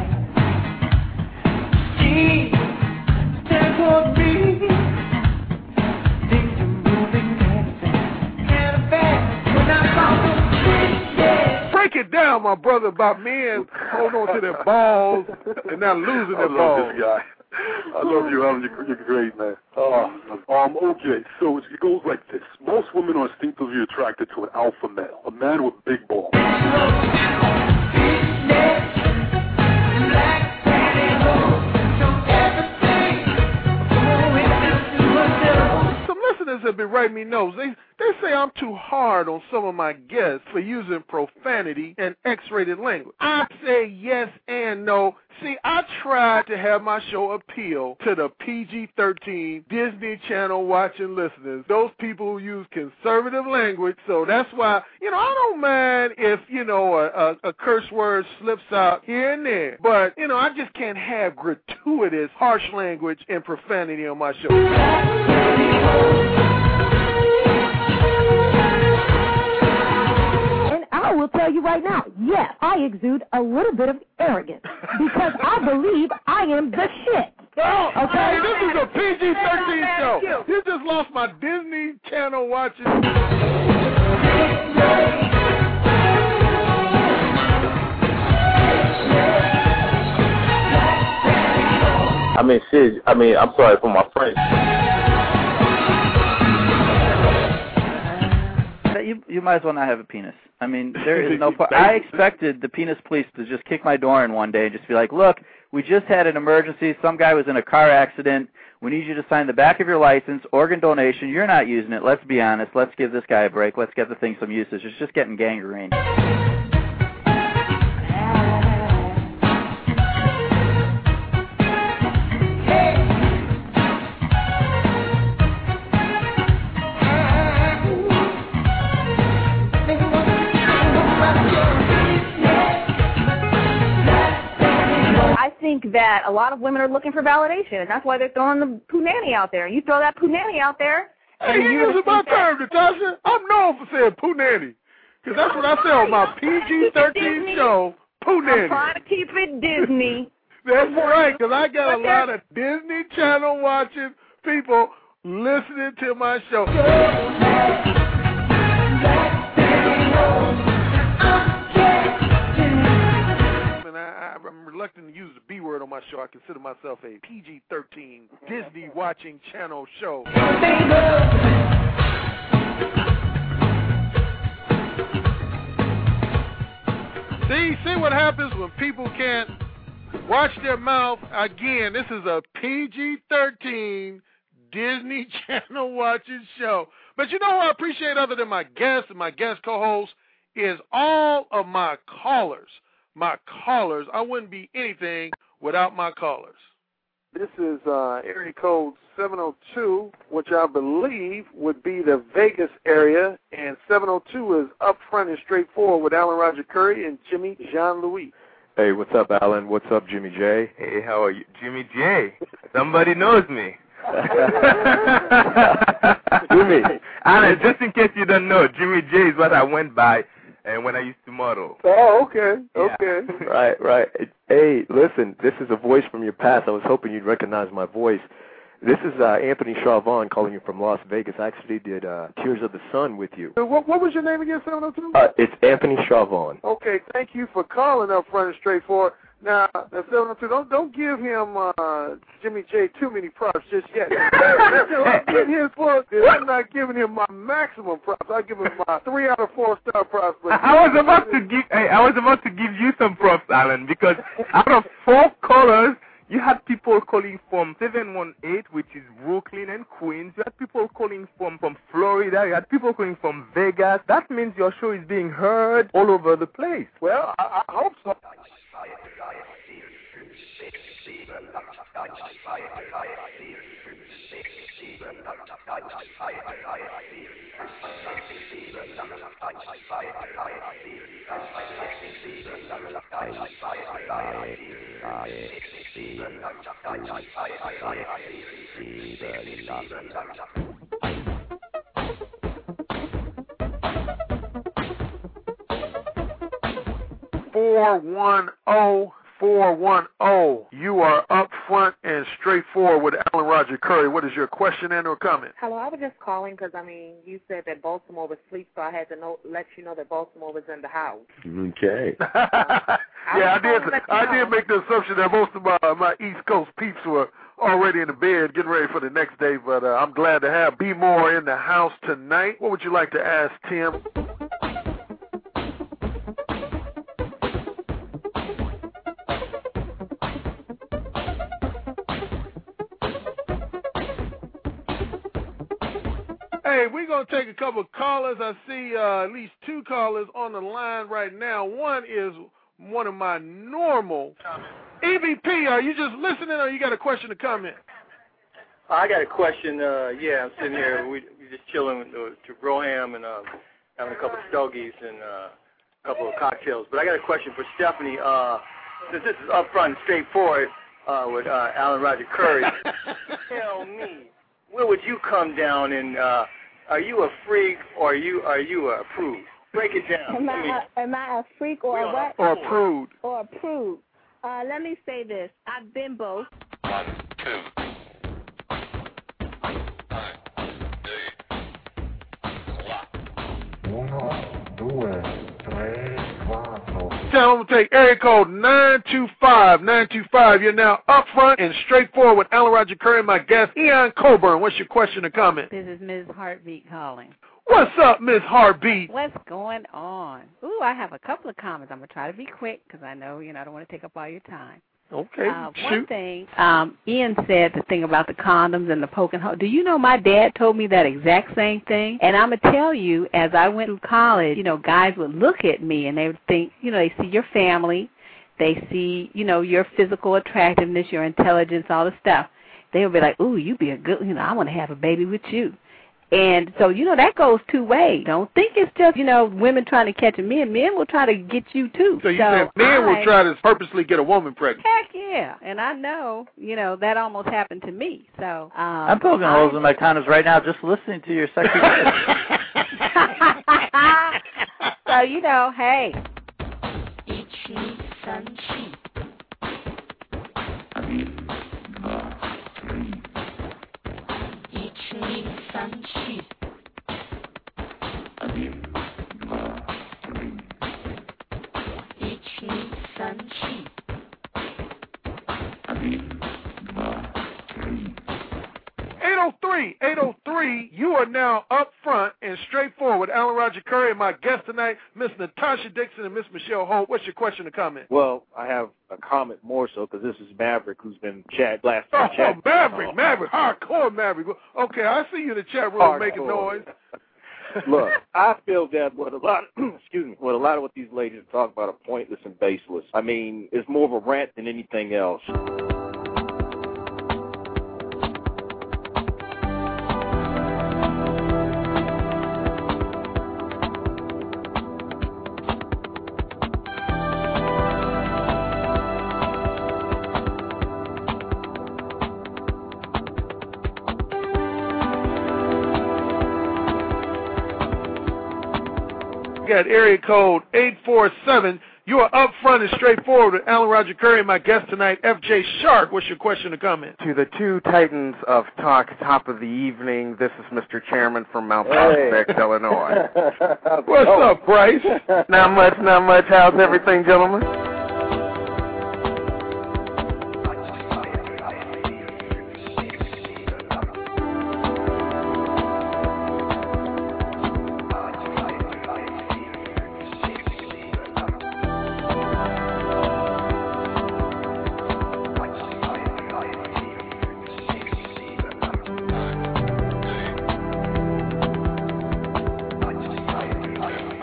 She stands for me. Things are moving kind of fast. When I saw them, break it down, my brother, about men holding on to their balls and not losing their balls. I love this guy. I love you, Alan. You're great, man. Okay, so it goes like this. Most women are instinctively attracted to an alpha male, a man with big balls. Some listeners have been writing me notes. They say I'm too hard on some of my guests for using profanity and X-rated language. I say yes and no. See, I tried to have my show appeal to the PG-13 Disney Channel watching listeners, those people who use conservative language. So that's why, I don't mind if, a curse word slips out here and there. But, I just can't have gratuitous, harsh language and profanity on my show. I will tell you right now, yes, I exude a little bit of arrogance because I believe I am the shit. Oh, okay. Hey, this is a PG-13 show. You just lost my Disney Channel watching. I'm sorry for my French. You might as well not have a penis. I mean, there is no point. I expected the penis police to just kick my door in one day and just be like, look, we just had an emergency. Some guy was in a car accident. We need you to sign the back of your license, organ donation. You're not using it. Let's be honest. Let's give this guy a break. Let's get the thing some usage. It's just getting gangrene. I think that a lot of women are looking for validation, and that's why they're throwing the punani out there. You throw that punani out there. Hey, you using my term, Natasha. I'm known for saying punani, because that's what I say on my PG-13 show, punani. I'm trying to keep it Disney. That's right, because I got a lot of Disney Channel watching people listening to my show. I'm reluctant to use the B word on my show. I consider myself a PG-13 Disney watching channel show. See what happens when people can't watch their mouth? Again, this is a PG-13 Disney Channel watching show. But you know what I appreciate other than my guests and my guest co-hosts is all of my callers. My callers. I wouldn't be anything without my callers. This is area code 702, which I believe would be the Vegas area, and 702 is upfront and straightforward with Alan Roger Curry and Jimmy Jean-Louis. Hey, what's up, Alan? What's up, Jimmy J? Hey, how are you? Jimmy J. Somebody knows me. Jimmy. Alan, just in case you don't know, Jimmy J is what I went by. And when I used to model. Oh, okay, yeah. Okay. Right. Hey, listen, this is a voice from your past. I was hoping you'd recognize my voice. This is Anthony Chavon calling you from Las Vegas. I actually did Tears of the Sun with you. What was your name again, 702? It's Anthony Chavon. Okay, thank you for calling up front and straightforward. Now, 702, don't give him Jimmy J too many props just yet. I'm getting his props. I'm not giving him my maximum props. I give him my 3 out of 4 star props. But I was about to give you some props, Alan, because out of 4 callers, you had people calling from 718, which is Brooklyn and Queens. You had people calling from Florida. You had people calling from Vegas. That means your show is being heard all over the place. Well, I hope so. $410. You are up front and straightforward with Alan Roger Curry. What is your question and or comment? Hello, I was just calling because, you said that Baltimore was asleep, so I had to let you know that Baltimore was in the house. Okay. I did make the assumption that most of my East Coast peeps were already in the bed, getting ready for the next day, but I'm glad to have B. Moore in the house tonight. What would you like to ask Tim? Hey, we're going to take a couple of callers. I see at least two callers on the line right now. One is one of my normal. EVP, are you just listening or you got a question to comment? I got a question. I'm sitting here. We're just chilling with Broham and having a couple of stogies and a couple of cocktails. But I got a question for Stephanie. Since this is upfront and straightforward with Alan Roger Curry, tell me, where would you come down and are you a freak or are you a prude? Break it down. Am I a freak or what? Or a prude. Or a prude. Let me say this. I've been both. 1, 2. I'm going to take area code 925. 925, you're now up front and straightforward with Alan Roger Curry, my guest, Eon Coburn. What's your question or comment? This is Ms. Heartbeat calling. What's up, Miss Heartbeat? What's going on? Ooh, I have a couple of comments. I'm going to try to be quick because I know, I don't want to take up all your time. Okay, one thing, Ian said the thing about the condoms and the poking hole. Do you know my dad told me that exact same thing? And I'm going to tell you, as I went through college, guys would look at me and they would think, they see your family, they see, your physical attractiveness, your intelligence, all the stuff. They would be like, ooh, you be a good, I want to have a baby with you. And so, that goes two ways. Don't think it's just, women trying to catch a man. Men will try to get you, too. So you said men will try to purposely get a woman pregnant. Heck yeah. And I know, that almost happened to me. So I'm poking holes in my condoms right now just listening to your sexy voice. So, hey. You are now up front and straightforward with Alan Roger Curry and my guest tonight, Miss Natasha Dixon and Miss Michelle Holt. What's your question or comment? Well, I have a comment more so because this is Maverick who's been blasting the chat. Maverick, hardcore Maverick. Okay, I see you in the chat room making noise. Look, I feel that what a lot of what these ladies talk about are pointless and baseless. It's more of a rant than anything else. At area code 847. You are up front and straightforward with Alan Roger Curry, my guest tonight, F.J. Shark. What's your question or comment? To the two titans of talk, top of the evening, this is Mr. Chairman from Mount Prospect, Illinois. What's up, Bryce? Not much. How's everything, gentlemen?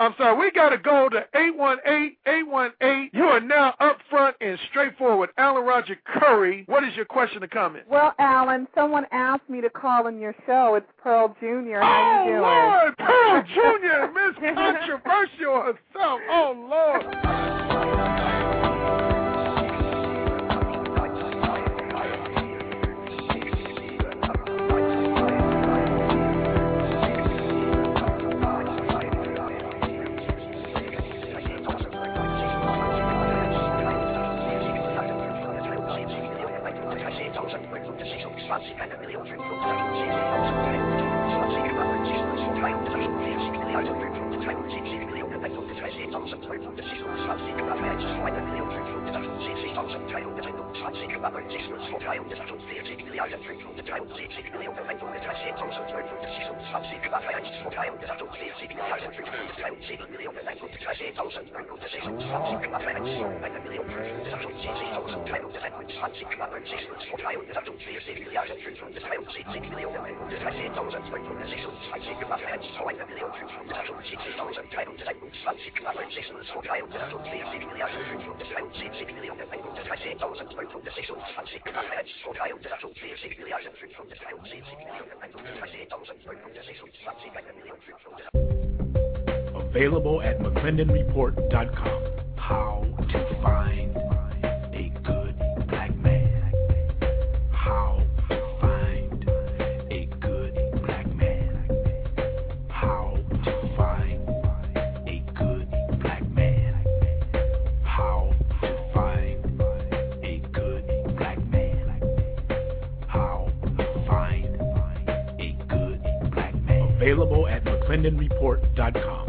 I'm sorry. We got to go to 818-818. You are now up front and straightforward with Alan Roger Curry. What is your question or comment? Well, Alan, someone asked me to call in your show. It's Pearl Jr. How you doing? Lord, Pearl Jr., Miss Controversial herself. Oh, Lord. Available at McClendonReport.com. How to find a good black man. How to find a good black man. How to find a good black man. How to find a good black man. How to find a good black man. Available at McClendonReport.com.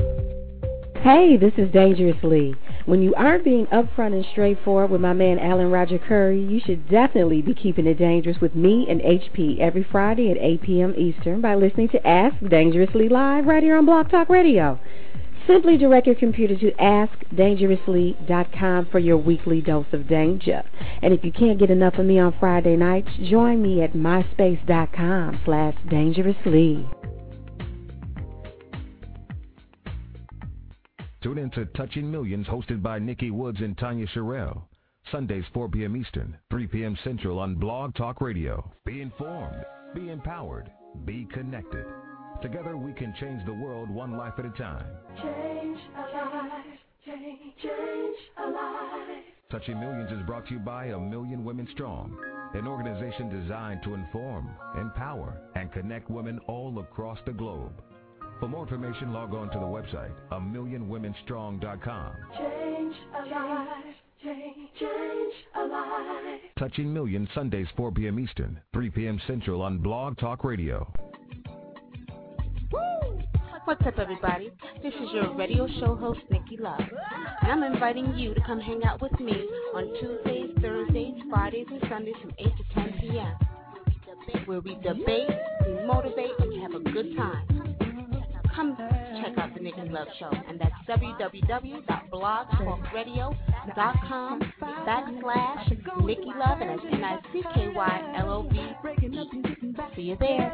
Hey, this is Dangerous Lee. When you aren't being upfront and straightforward with my man Alan Roger Curry, you should definitely be keeping it dangerous with me and HP every Friday at 8 p.m. Eastern by listening to Ask Dangerously Live right here on Blog Talk Radio. Simply direct your computer to AskDangerously.com for your weekly dose of danger. And if you can't get enough of me on Friday nights, join me at myspace.com/dangerously. Tune in to Touching Millions, hosted by Nikki Woods and Tanya Sherrill. Sundays, 4 p.m. Eastern, 3 p.m. Central on Blog Talk Radio. Be informed, be empowered, be connected. Together we can change the world one life at a time. Change a life, change a life. Touching Millions is brought to you by A Million Women Strong, an organization designed to inform, empower, and connect women all across the globe. For more information, log on to the website, AMillionWomenStrong.com. Change a life, change a life. Touching Millions, Sundays, 4 p.m. Eastern, 3 p.m. Central on Blog Talk Radio. What's up, everybody? This is your radio show host, Nikki Love. And I'm inviting you to come hang out with me on Tuesdays, Thursdays, Fridays, and Sundays from 8 to 10 p.m. where we debate, we motivate, and we have a good time. Come check out the Nikki Love Show, and that's www.blogtalkradio.com/Nikki Love, and that's NICKYLOVE. See you there.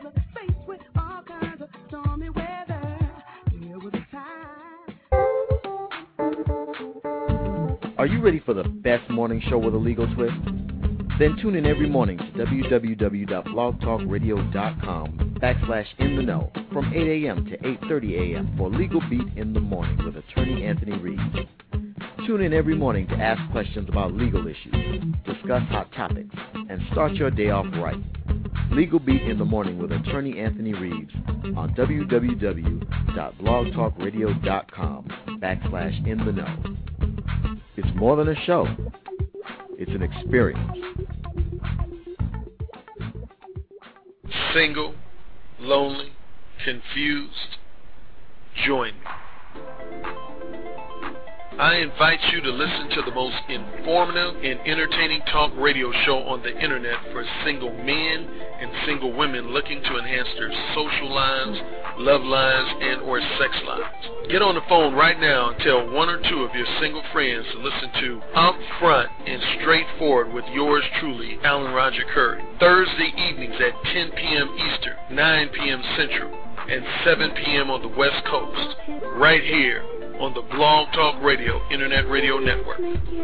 Are you ready for the best morning show with a legal twist? Then tune in every morning to www.blogtalkradio.com/In-the-Know from 8 a.m. to 8:30 a.m. for Legal Beat in the Morning with attorney Anthony Reeves. Tune in every morning to ask questions about legal issues, discuss hot topics, and start your day off right. Legal Beat in the Morning with attorney Anthony Reeves on www.blogtalkradio.com/In-the-Know. It's more than a show. It's an experience. Single, lonely, confused, join me. I invite you to listen to the most informative and entertaining talk radio show on the internet for single men and single women looking to enhance their social lives, love lives, and or sex lives. Get on the phone right now and tell one or two of your single friends to listen to Upfront and Straightforward with yours truly, Alan Roger Curry. Thursday evenings at 10 p.m. Eastern, 9 p.m. Central, and 7 p.m. on the West Coast. Right here on the Blog Talk Radio Internet Radio Network.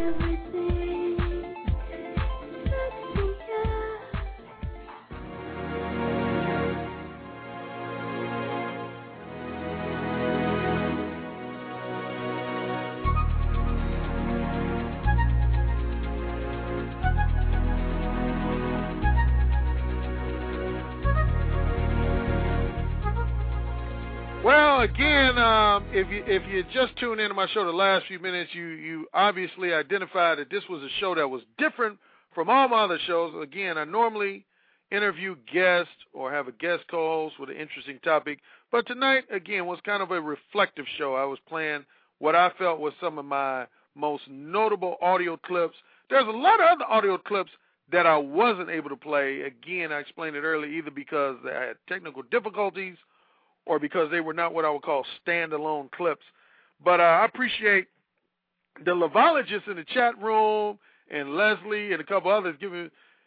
Well, again, if you just tuned into my show the last few minutes, you obviously identified that this was a show that was different from all my other shows. Again, I normally interview guests or have a guest co-host with an interesting topic, but tonight, again, was kind of a reflective show. I was playing what I felt was some of my most notable audio clips. There's a lot of other audio clips that I wasn't able to play. Again, I explained it earlier, either because I had technical difficulties or because they were not what I would call standalone clips. But I appreciate the Lavologists in the chat room and Leslie and a couple others giving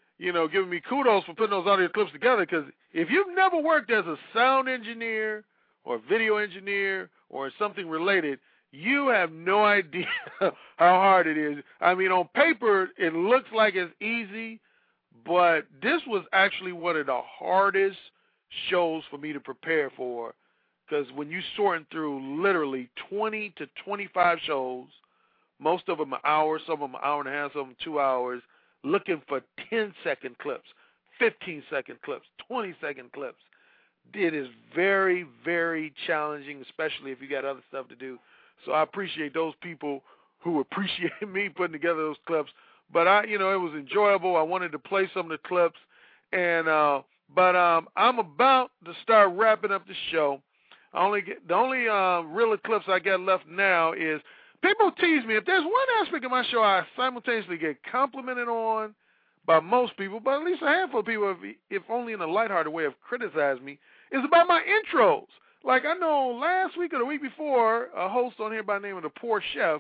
me kudos for putting those audio clips together, because if you've never worked as a sound engineer or video engineer or something related, you have no idea how hard it is. I mean, on paper, it looks like it's easy, but this was actually one of the hardest shows for me to prepare for, because when you sorting through literally 20 to 25 shows, most of them an hour, some of them an hour and a half, some of them 2 hours, looking for 10-second clips, 15-second clips, 20-second clips. It is very, very challenging, especially if you got other stuff to do. So I appreciate those people who appreciate me putting together those clips. But it was enjoyable. I wanted to play some of the clips, and But I'm about to start wrapping up the show. The only real clips I got left now is people tease me. If there's one aspect of my show I simultaneously get complimented on by most people, but at least a handful of people, if only in a lighthearted way, have criticized me, is about my intros. Like, I know last week or the week before, a host on here by the name of The Poor Chef,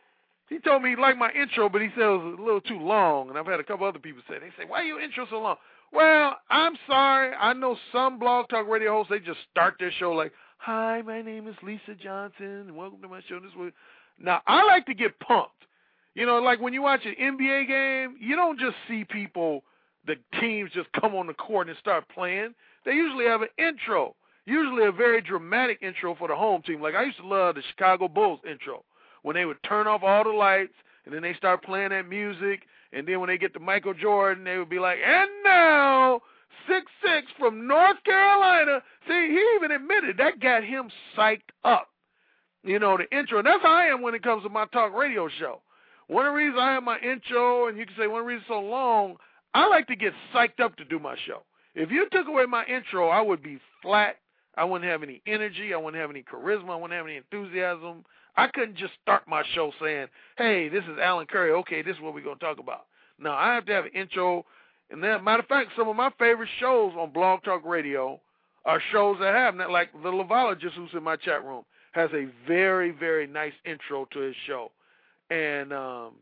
he told me he liked my intro, but he said it was a little too long. And I've had a couple other people say, why are your intro so long? Well, I'm sorry. I know some Blog Talk Radio hosts, they just start their show like, hi, my name is Lisa Johnson, and welcome to my show this week. Now, I like to get pumped. Like when you watch an NBA game, you don't just see people, the teams just come on the court and start playing. They usually have an intro, usually a very dramatic intro for the home team. Like I used to love the Chicago Bulls intro, when they would turn off all the lights, and then they start playing that music, and then when they get to Michael Jordan, they would be like, and now, 6'6" from North Carolina. See, he even admitted that got him psyched up, the intro. And that's how I am when it comes to my talk radio show. One of the reasons I have my intro, and you can say one of the reasons it's so long, I like to get psyched up to do my show. If you took away my intro, I would be flat. I wouldn't have any energy. I wouldn't have any charisma. I wouldn't have any enthusiasm. I couldn't just start my show saying, hey, this is Alan Curry. Okay, this is what we're going to talk about. No, I have to have an intro. And then, matter of fact, some of my favorite shows on Blog Talk Radio are shows that have, like the Lavologist, who's in my chat room, has a very, very nice intro to his show. And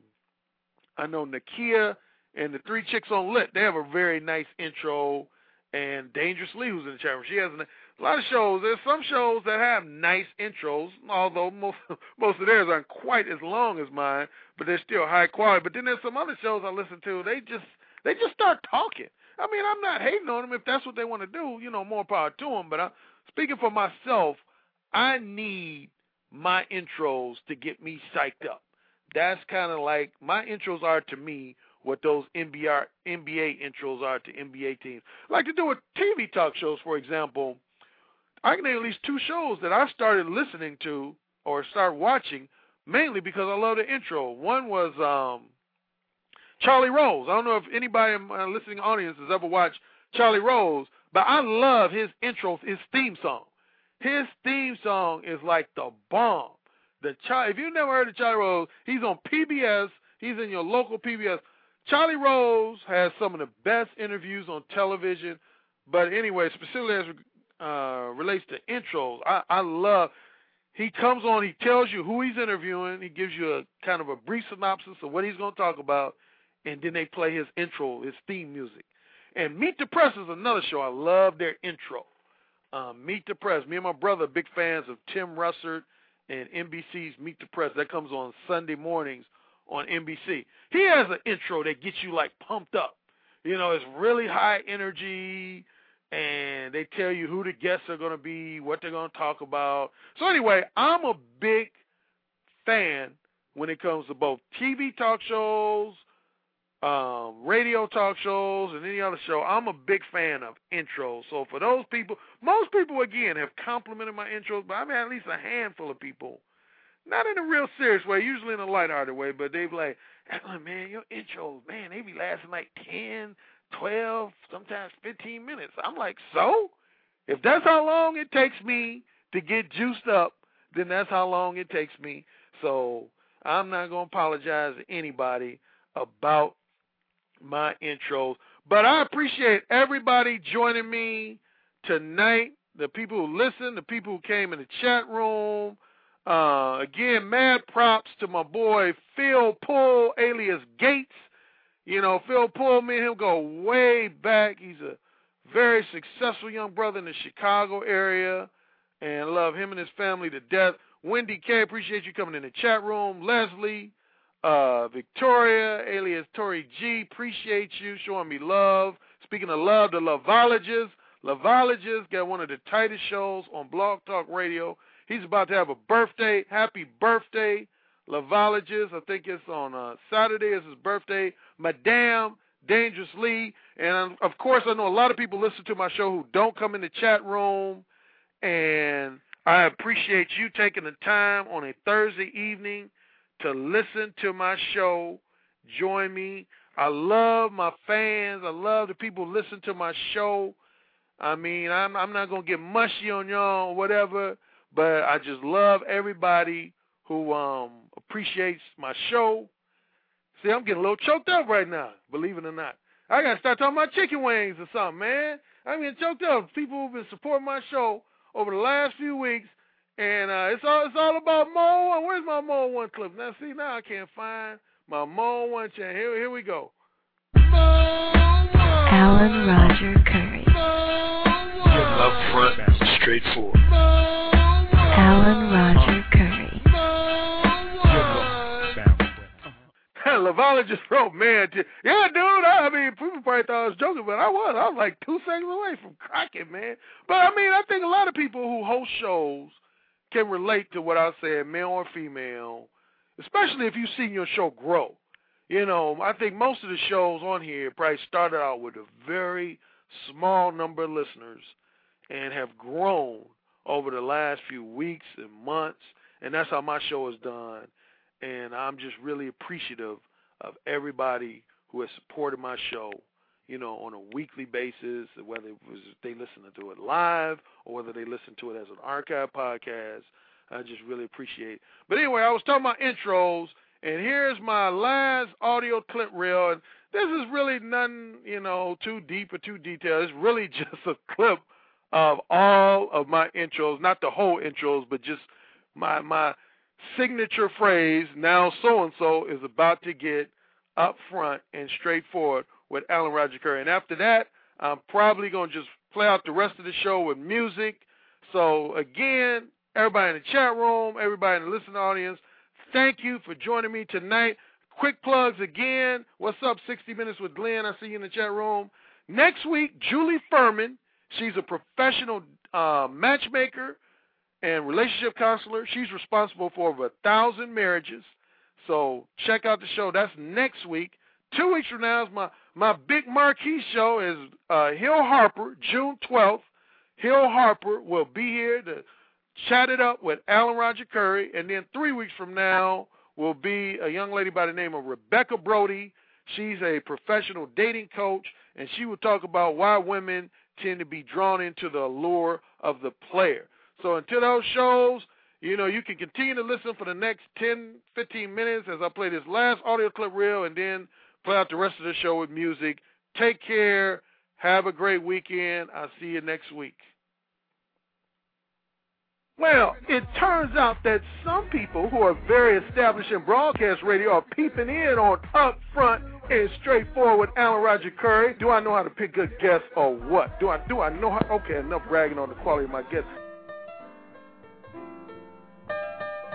I know Nakia and the Three Chicks on Lit, they have a very nice intro. And Dangerous Lee, who's in the chat room, she has a lot of shows. There's some shows that have nice intros, although most of theirs aren't quite as long as mine, but they're still high quality. But then there's some other shows I listen to, they just start talking. I mean, I'm not hating on them. If that's what they want to do, more power to them. But speaking for myself, I need my intros to get me psyched up. That's kind of like my intros are to me what those NBA intros are to NBA teams. Like to do with TV talk shows, for example, I can name at least 2 shows that I started listening to or start watching mainly because I love the intro. One was Charlie Rose. I don't know if anybody in my listening audience has ever watched Charlie Rose, but I love his intro, his theme song. His theme song is like the bomb. If you've never heard of Charlie Rose, he's on PBS. He's in your local PBS. Charlie Rose has some of the best interviews on television, but anyway, specifically as relates to intros, I love, he comes on, he tells you who he's interviewing, he gives you a kind of a brief synopsis of what he's going to talk about, and then they play his intro, his theme music. And Meet the Press is another show. I love their intro. Meet the Press. Me and my brother are big fans of Tim Russert and NBC's Meet the Press. That comes on Sunday mornings on NBC. He has an intro that gets you, like, pumped up. You know, it's really high energy, and they tell you who the guests are going to be, what they're going to talk about. So anyway, I'm a big fan when it comes to both TV talk shows, radio talk shows, and any other show. I'm a big fan of intros. So for those people, most people, again, have complimented my intros, but I've had at least a handful of people, not in a real serious way, usually in a lighthearted way, but they've like, man, your intros, man, they be lasting like 10, 12, sometimes 15 minutes. I'm like, so? If that's how long it takes me to get juiced up, then that's how long it takes me. So I'm not going to apologize to anybody about my intros. But I appreciate everybody joining me tonight, the people who listened, the people who came in the chat room. Again, mad props to my boy Phil Pull, alias Gates. You know, Phil Pull, me and him go way back. He's a very successful young brother in the Chicago area, and I love him and his family to death. Wendy K, appreciate you coming in the chat room. Leslie, Victoria, alias Tori G, appreciate you showing me love. Speaking of love, the Lovologist. Lovologist got one of the tightest shows on Blog Talk Radio. He's about to have a birthday. Happy birthday, Lovologist. I think it's on Saturday is his birthday. Madame Dangerous Lee. And, of course, I know a lot of people listen to my show who don't come in the chat room. And I appreciate you taking the time on a Thursday evening to listen to my show. Join me. I love my fans. I love the people who listen to my show. I mean, I'm not going to get mushy on y'all or whatever, but I just love everybody who appreciates my show. See, I'm getting a little choked up right now, believe it or not. I got to start talking about chicken wings or something, man. I'm getting choked up. People who've been supporting my show over the last few weeks, and it's all about Mo 1. Where's my Mo 1 clip? Now, see, now I can't find my Mo 1 channel. Here we go. Alan Roger Curry. Up front, straightforward. Alan Roger Curry. Lovologist wrote, man, yeah, dude, I mean, people probably thought I was joking, but I was like 2 seconds away from cracking, man. But, I mean, I think a lot of people who host shows can relate to what I said, male or female, especially if you've seen your show grow. You know, I think most of the shows on here probably started out with a very small number of listeners and have grown over the last few weeks and months, and that's how my show is done. And I'm just really appreciative of everybody who has supported my show, you know, on a weekly basis, whether it was they listen to it live or whether they listen to it as an archive podcast. I just really appreciate it. But anyway, I was talking about intros, and here's my last audio clip reel. And this is really nothing, you know, too deep or too detailed. It's really just a clip of all of my intros, not the whole intros, but just my signature phrase, now so-and-so is about to get up front and straightforward with Alan Roger Curry. And after that, I'm probably going to just play out the rest of the show with music. So, again, everybody in the chat room, everybody in the listening audience, thank you for joining me tonight. Quick plugs again. What's up, 60 Minutes with Glenn? I see you in the chat room. Next week, Julie Furman. She's a professional matchmaker and relationship counselor. She's responsible for over 1,000 marriages. So check out the show. That's next week. 2 weeks from now is my big marquee show is Hill Harper, June 12th. Hill Harper will be here to chat it up with Alan Roger Curry. And then 3 weeks from now will be a young lady by the name of Rebecca Brody. She's a professional dating coach, and she will talk about why women tend to be drawn into the allure of the player. So until those shows, you know, you can continue to listen for the next 10, 15 minutes as I play this last audio clip reel and then play out the rest of the show with music. Take care. Have a great weekend. I'll see you next week. Well, it turns out that some people who are very established in broadcast radio are peeping in on Up Front and Straightforward with Alan Roger Curry. Do I know how to pick good guests or what? Do I know how? Okay, enough bragging on the quality of my guests.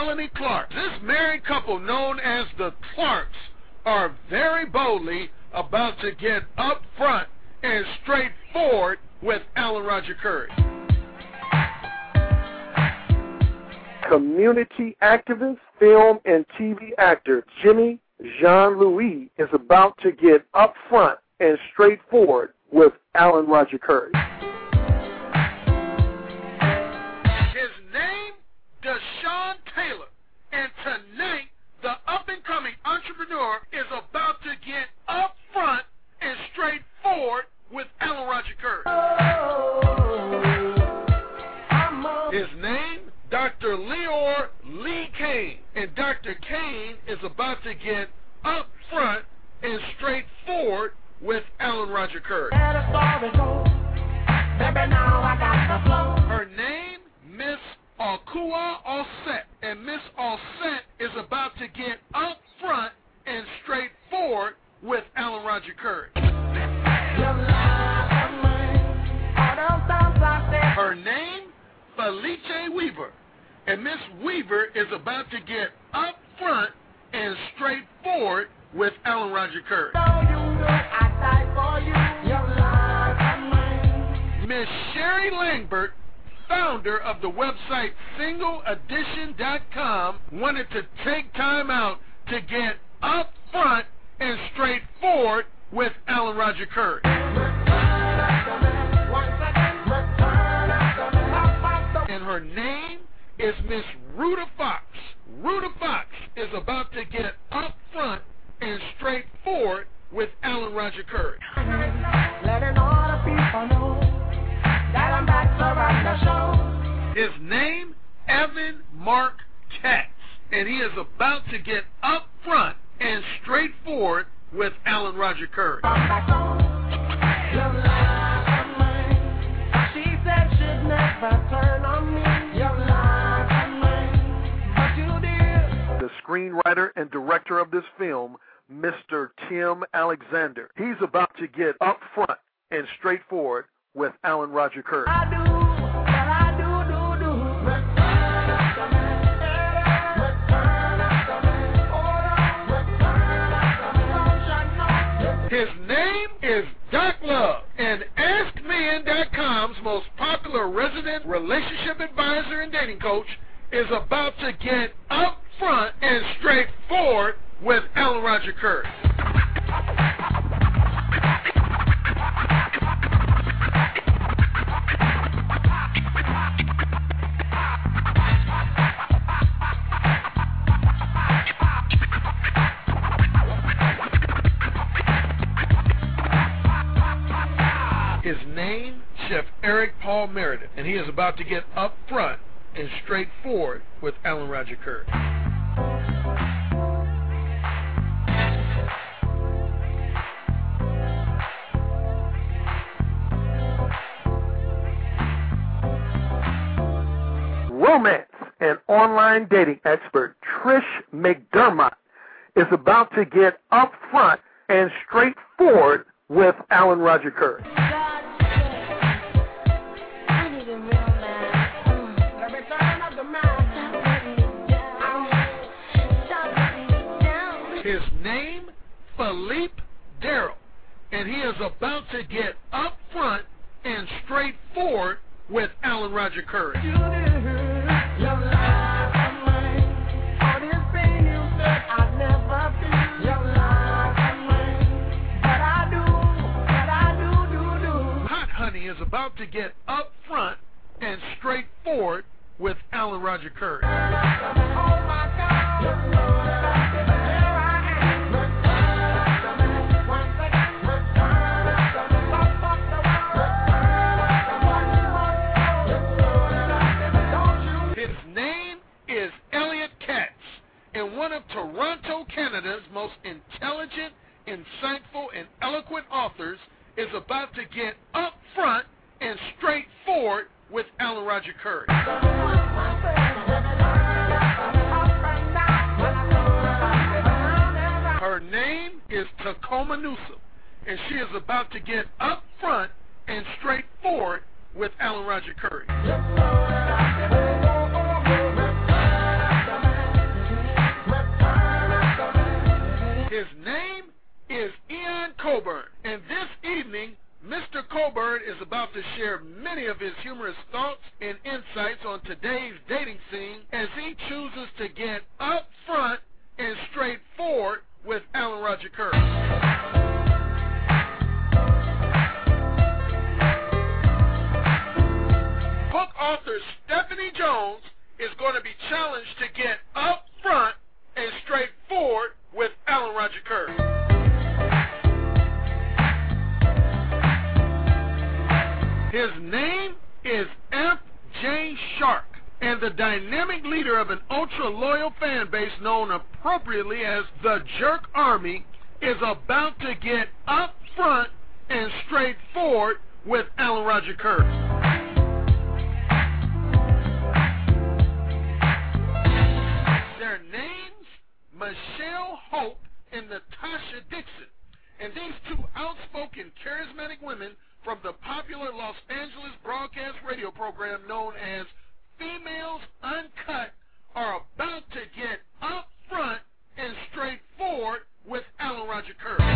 Melanie Clark. This married couple, known as the Clarks, are very boldly about to get up front and straightforward with Alan Roger Curry. Community activist, film, and TV actor Jimmy Jean-Louis is about to get up front and straightforward with Alan Roger Curry. His name, Deshaun Taylor, and tonight the up-and-coming entrepreneur is about to get up front and straightforward with Alan Roger Curry. His name, Dr. Leor Lee Kane, and Dr. Kane is about to get up front and straightforward with Alan Roger Curry. Her name, Miss Akua Offset, and Miss Offset is about to get up front and straightforward with Alan Roger Curry. Her name, Felice Weaver, and Miss Weaver is about to get up front and straightforward with Alan Roger Curry. Miss Sherry Langbert, founder of the website SingleEdition.com, wanted to take time out to get up front and straightforward with Alan Roger Curry. And her name is Miss Ruta Fox. Ruta Fox is about to get up front and straightforward with Alan Roger Curry. Letting all the people know that I'm back to run the show. His name, Evan Mark Katz, and he is about to get up front and straightforward with Alan Roger Curry. She said she'd never turn on me. The screenwriter and director of this film, Mr. Tim Alexander. He's about to get up front and straightforward with Alan Roger Curry. His name is Doc Love, and AskMen.com's most popular resident relationship advisor and dating coach is about to get up front and straightforward with Alan Roger Curry. His name, Chef Eric Paul Meredith, and he is about to get up front and straightforward with Alan Roger Curry. Romance and online dating expert Trish McDermott is about to get up front and straightforward with Alan Roger Curry. His name, Philippe Darrell, and he is about to get up front and straightforward with Alan Roger Curry. Hot Honey is about to get up front and straightforward with Alan Roger Curry. His name is Elliot Katz, and one of Toronto, Canada's most intelligent, insightful, and eloquent authors is about to get up front and straightforward with Alan Roger Curry. Her name is Tacoma Newsom, and she is about to get up front and straightforward with Alan Roger Curry. Coburn. And this evening, Mr. Coburn is about to share many of his humorous thoughts and insights on today's dating scene as he chooses to get up front and straightforward with Alan Roger Curry. Book author Stephanie Jones is going to be challenged to get up front and straightforward with Alan Roger Curry. His name is F.J. Shark, and the dynamic leader of an ultra-loyal fan base known appropriately as the Jerk Army is about to get up front and straightforward with Alan Roger Curry. Their names, Michelle Hope and Natasha Dixon, and these two outspoken, charismatic women from the popular Los Angeles broadcast radio program known as Females Uncut are about to get up front and straightforward with Alan Roger Curry.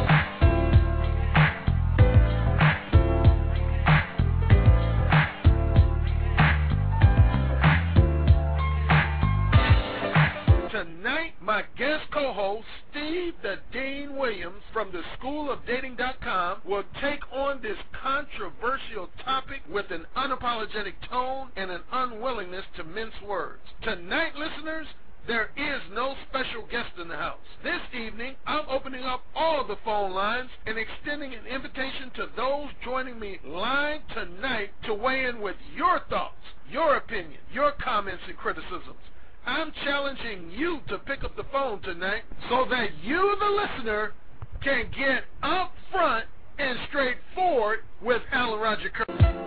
Tonight, my guest co-host, Steve the Dean Williams from the SchoolOfDating.com will take on this controversial topic with an unapologetic tone and an unwillingness to mince words. Tonight, listeners, there is no special guest in the house. This evening, I'm opening up all the phone lines and extending an invitation to those joining me live tonight to weigh in with your thoughts, your opinion, your comments and criticisms. I'm challenging you to pick up the phone tonight so that you, the listener, can get up front and straightforward with Alan Roger Curry.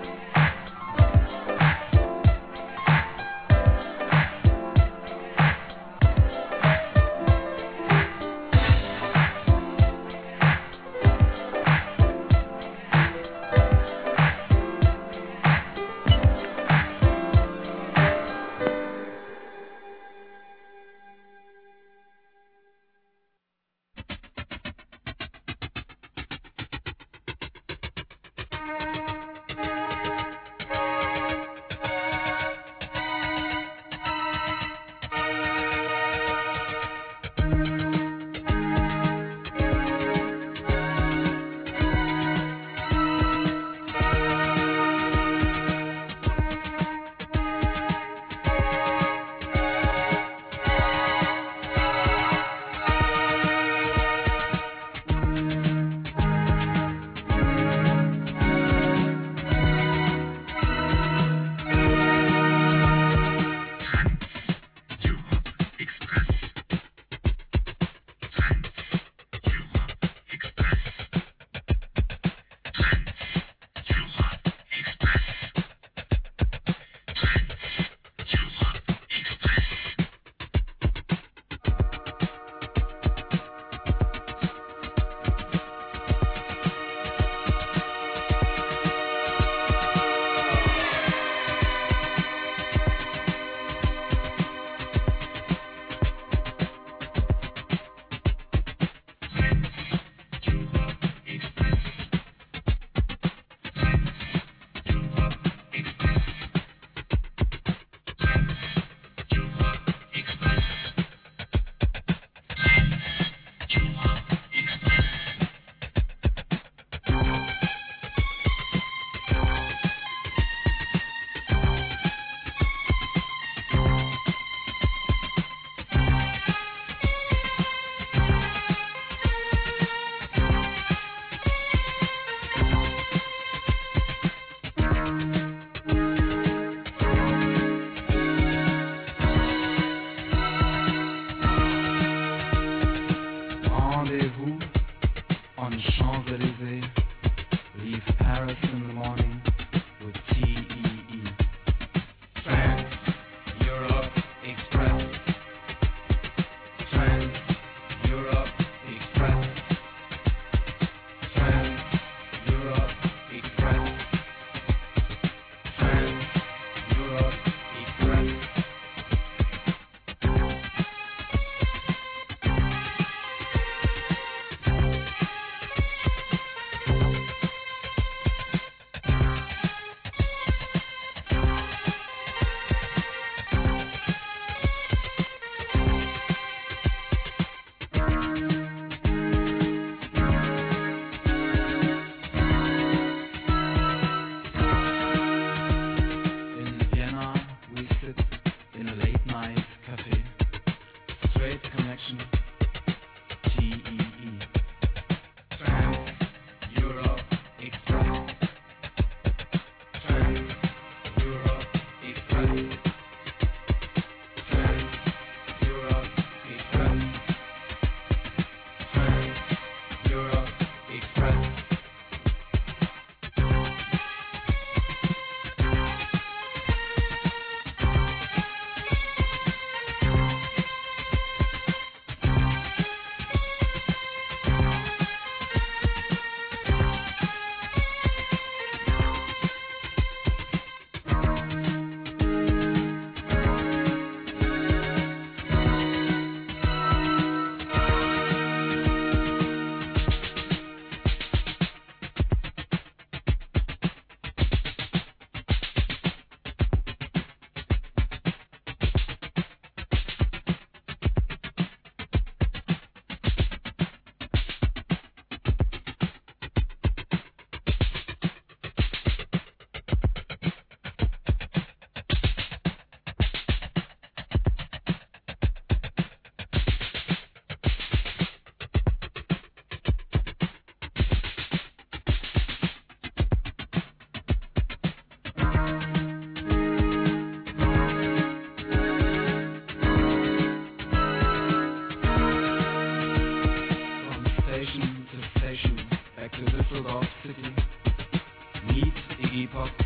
connection. TEE. Trans Europe Express. Trans Europe Express. Trans Europe Express. Trans Europe Express.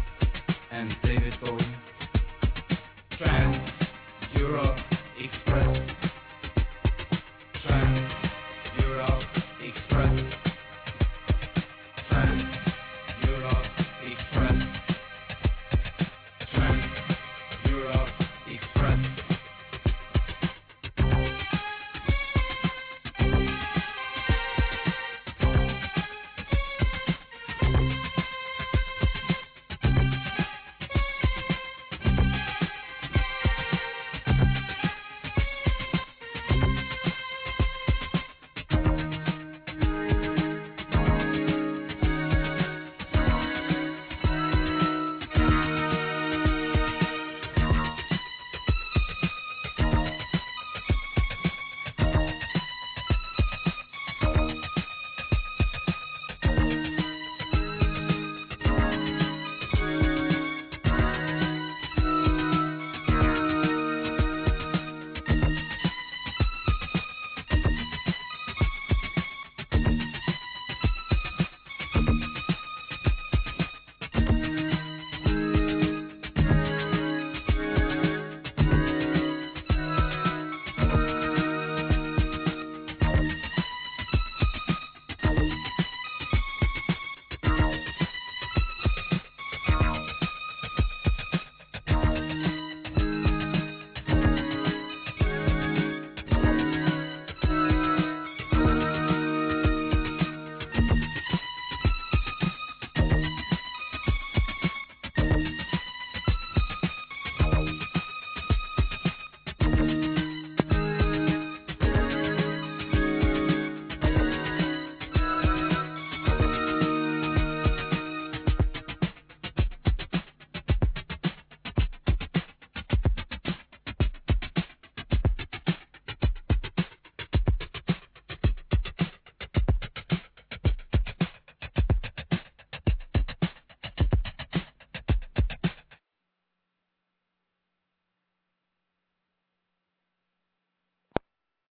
Trans Europe Express.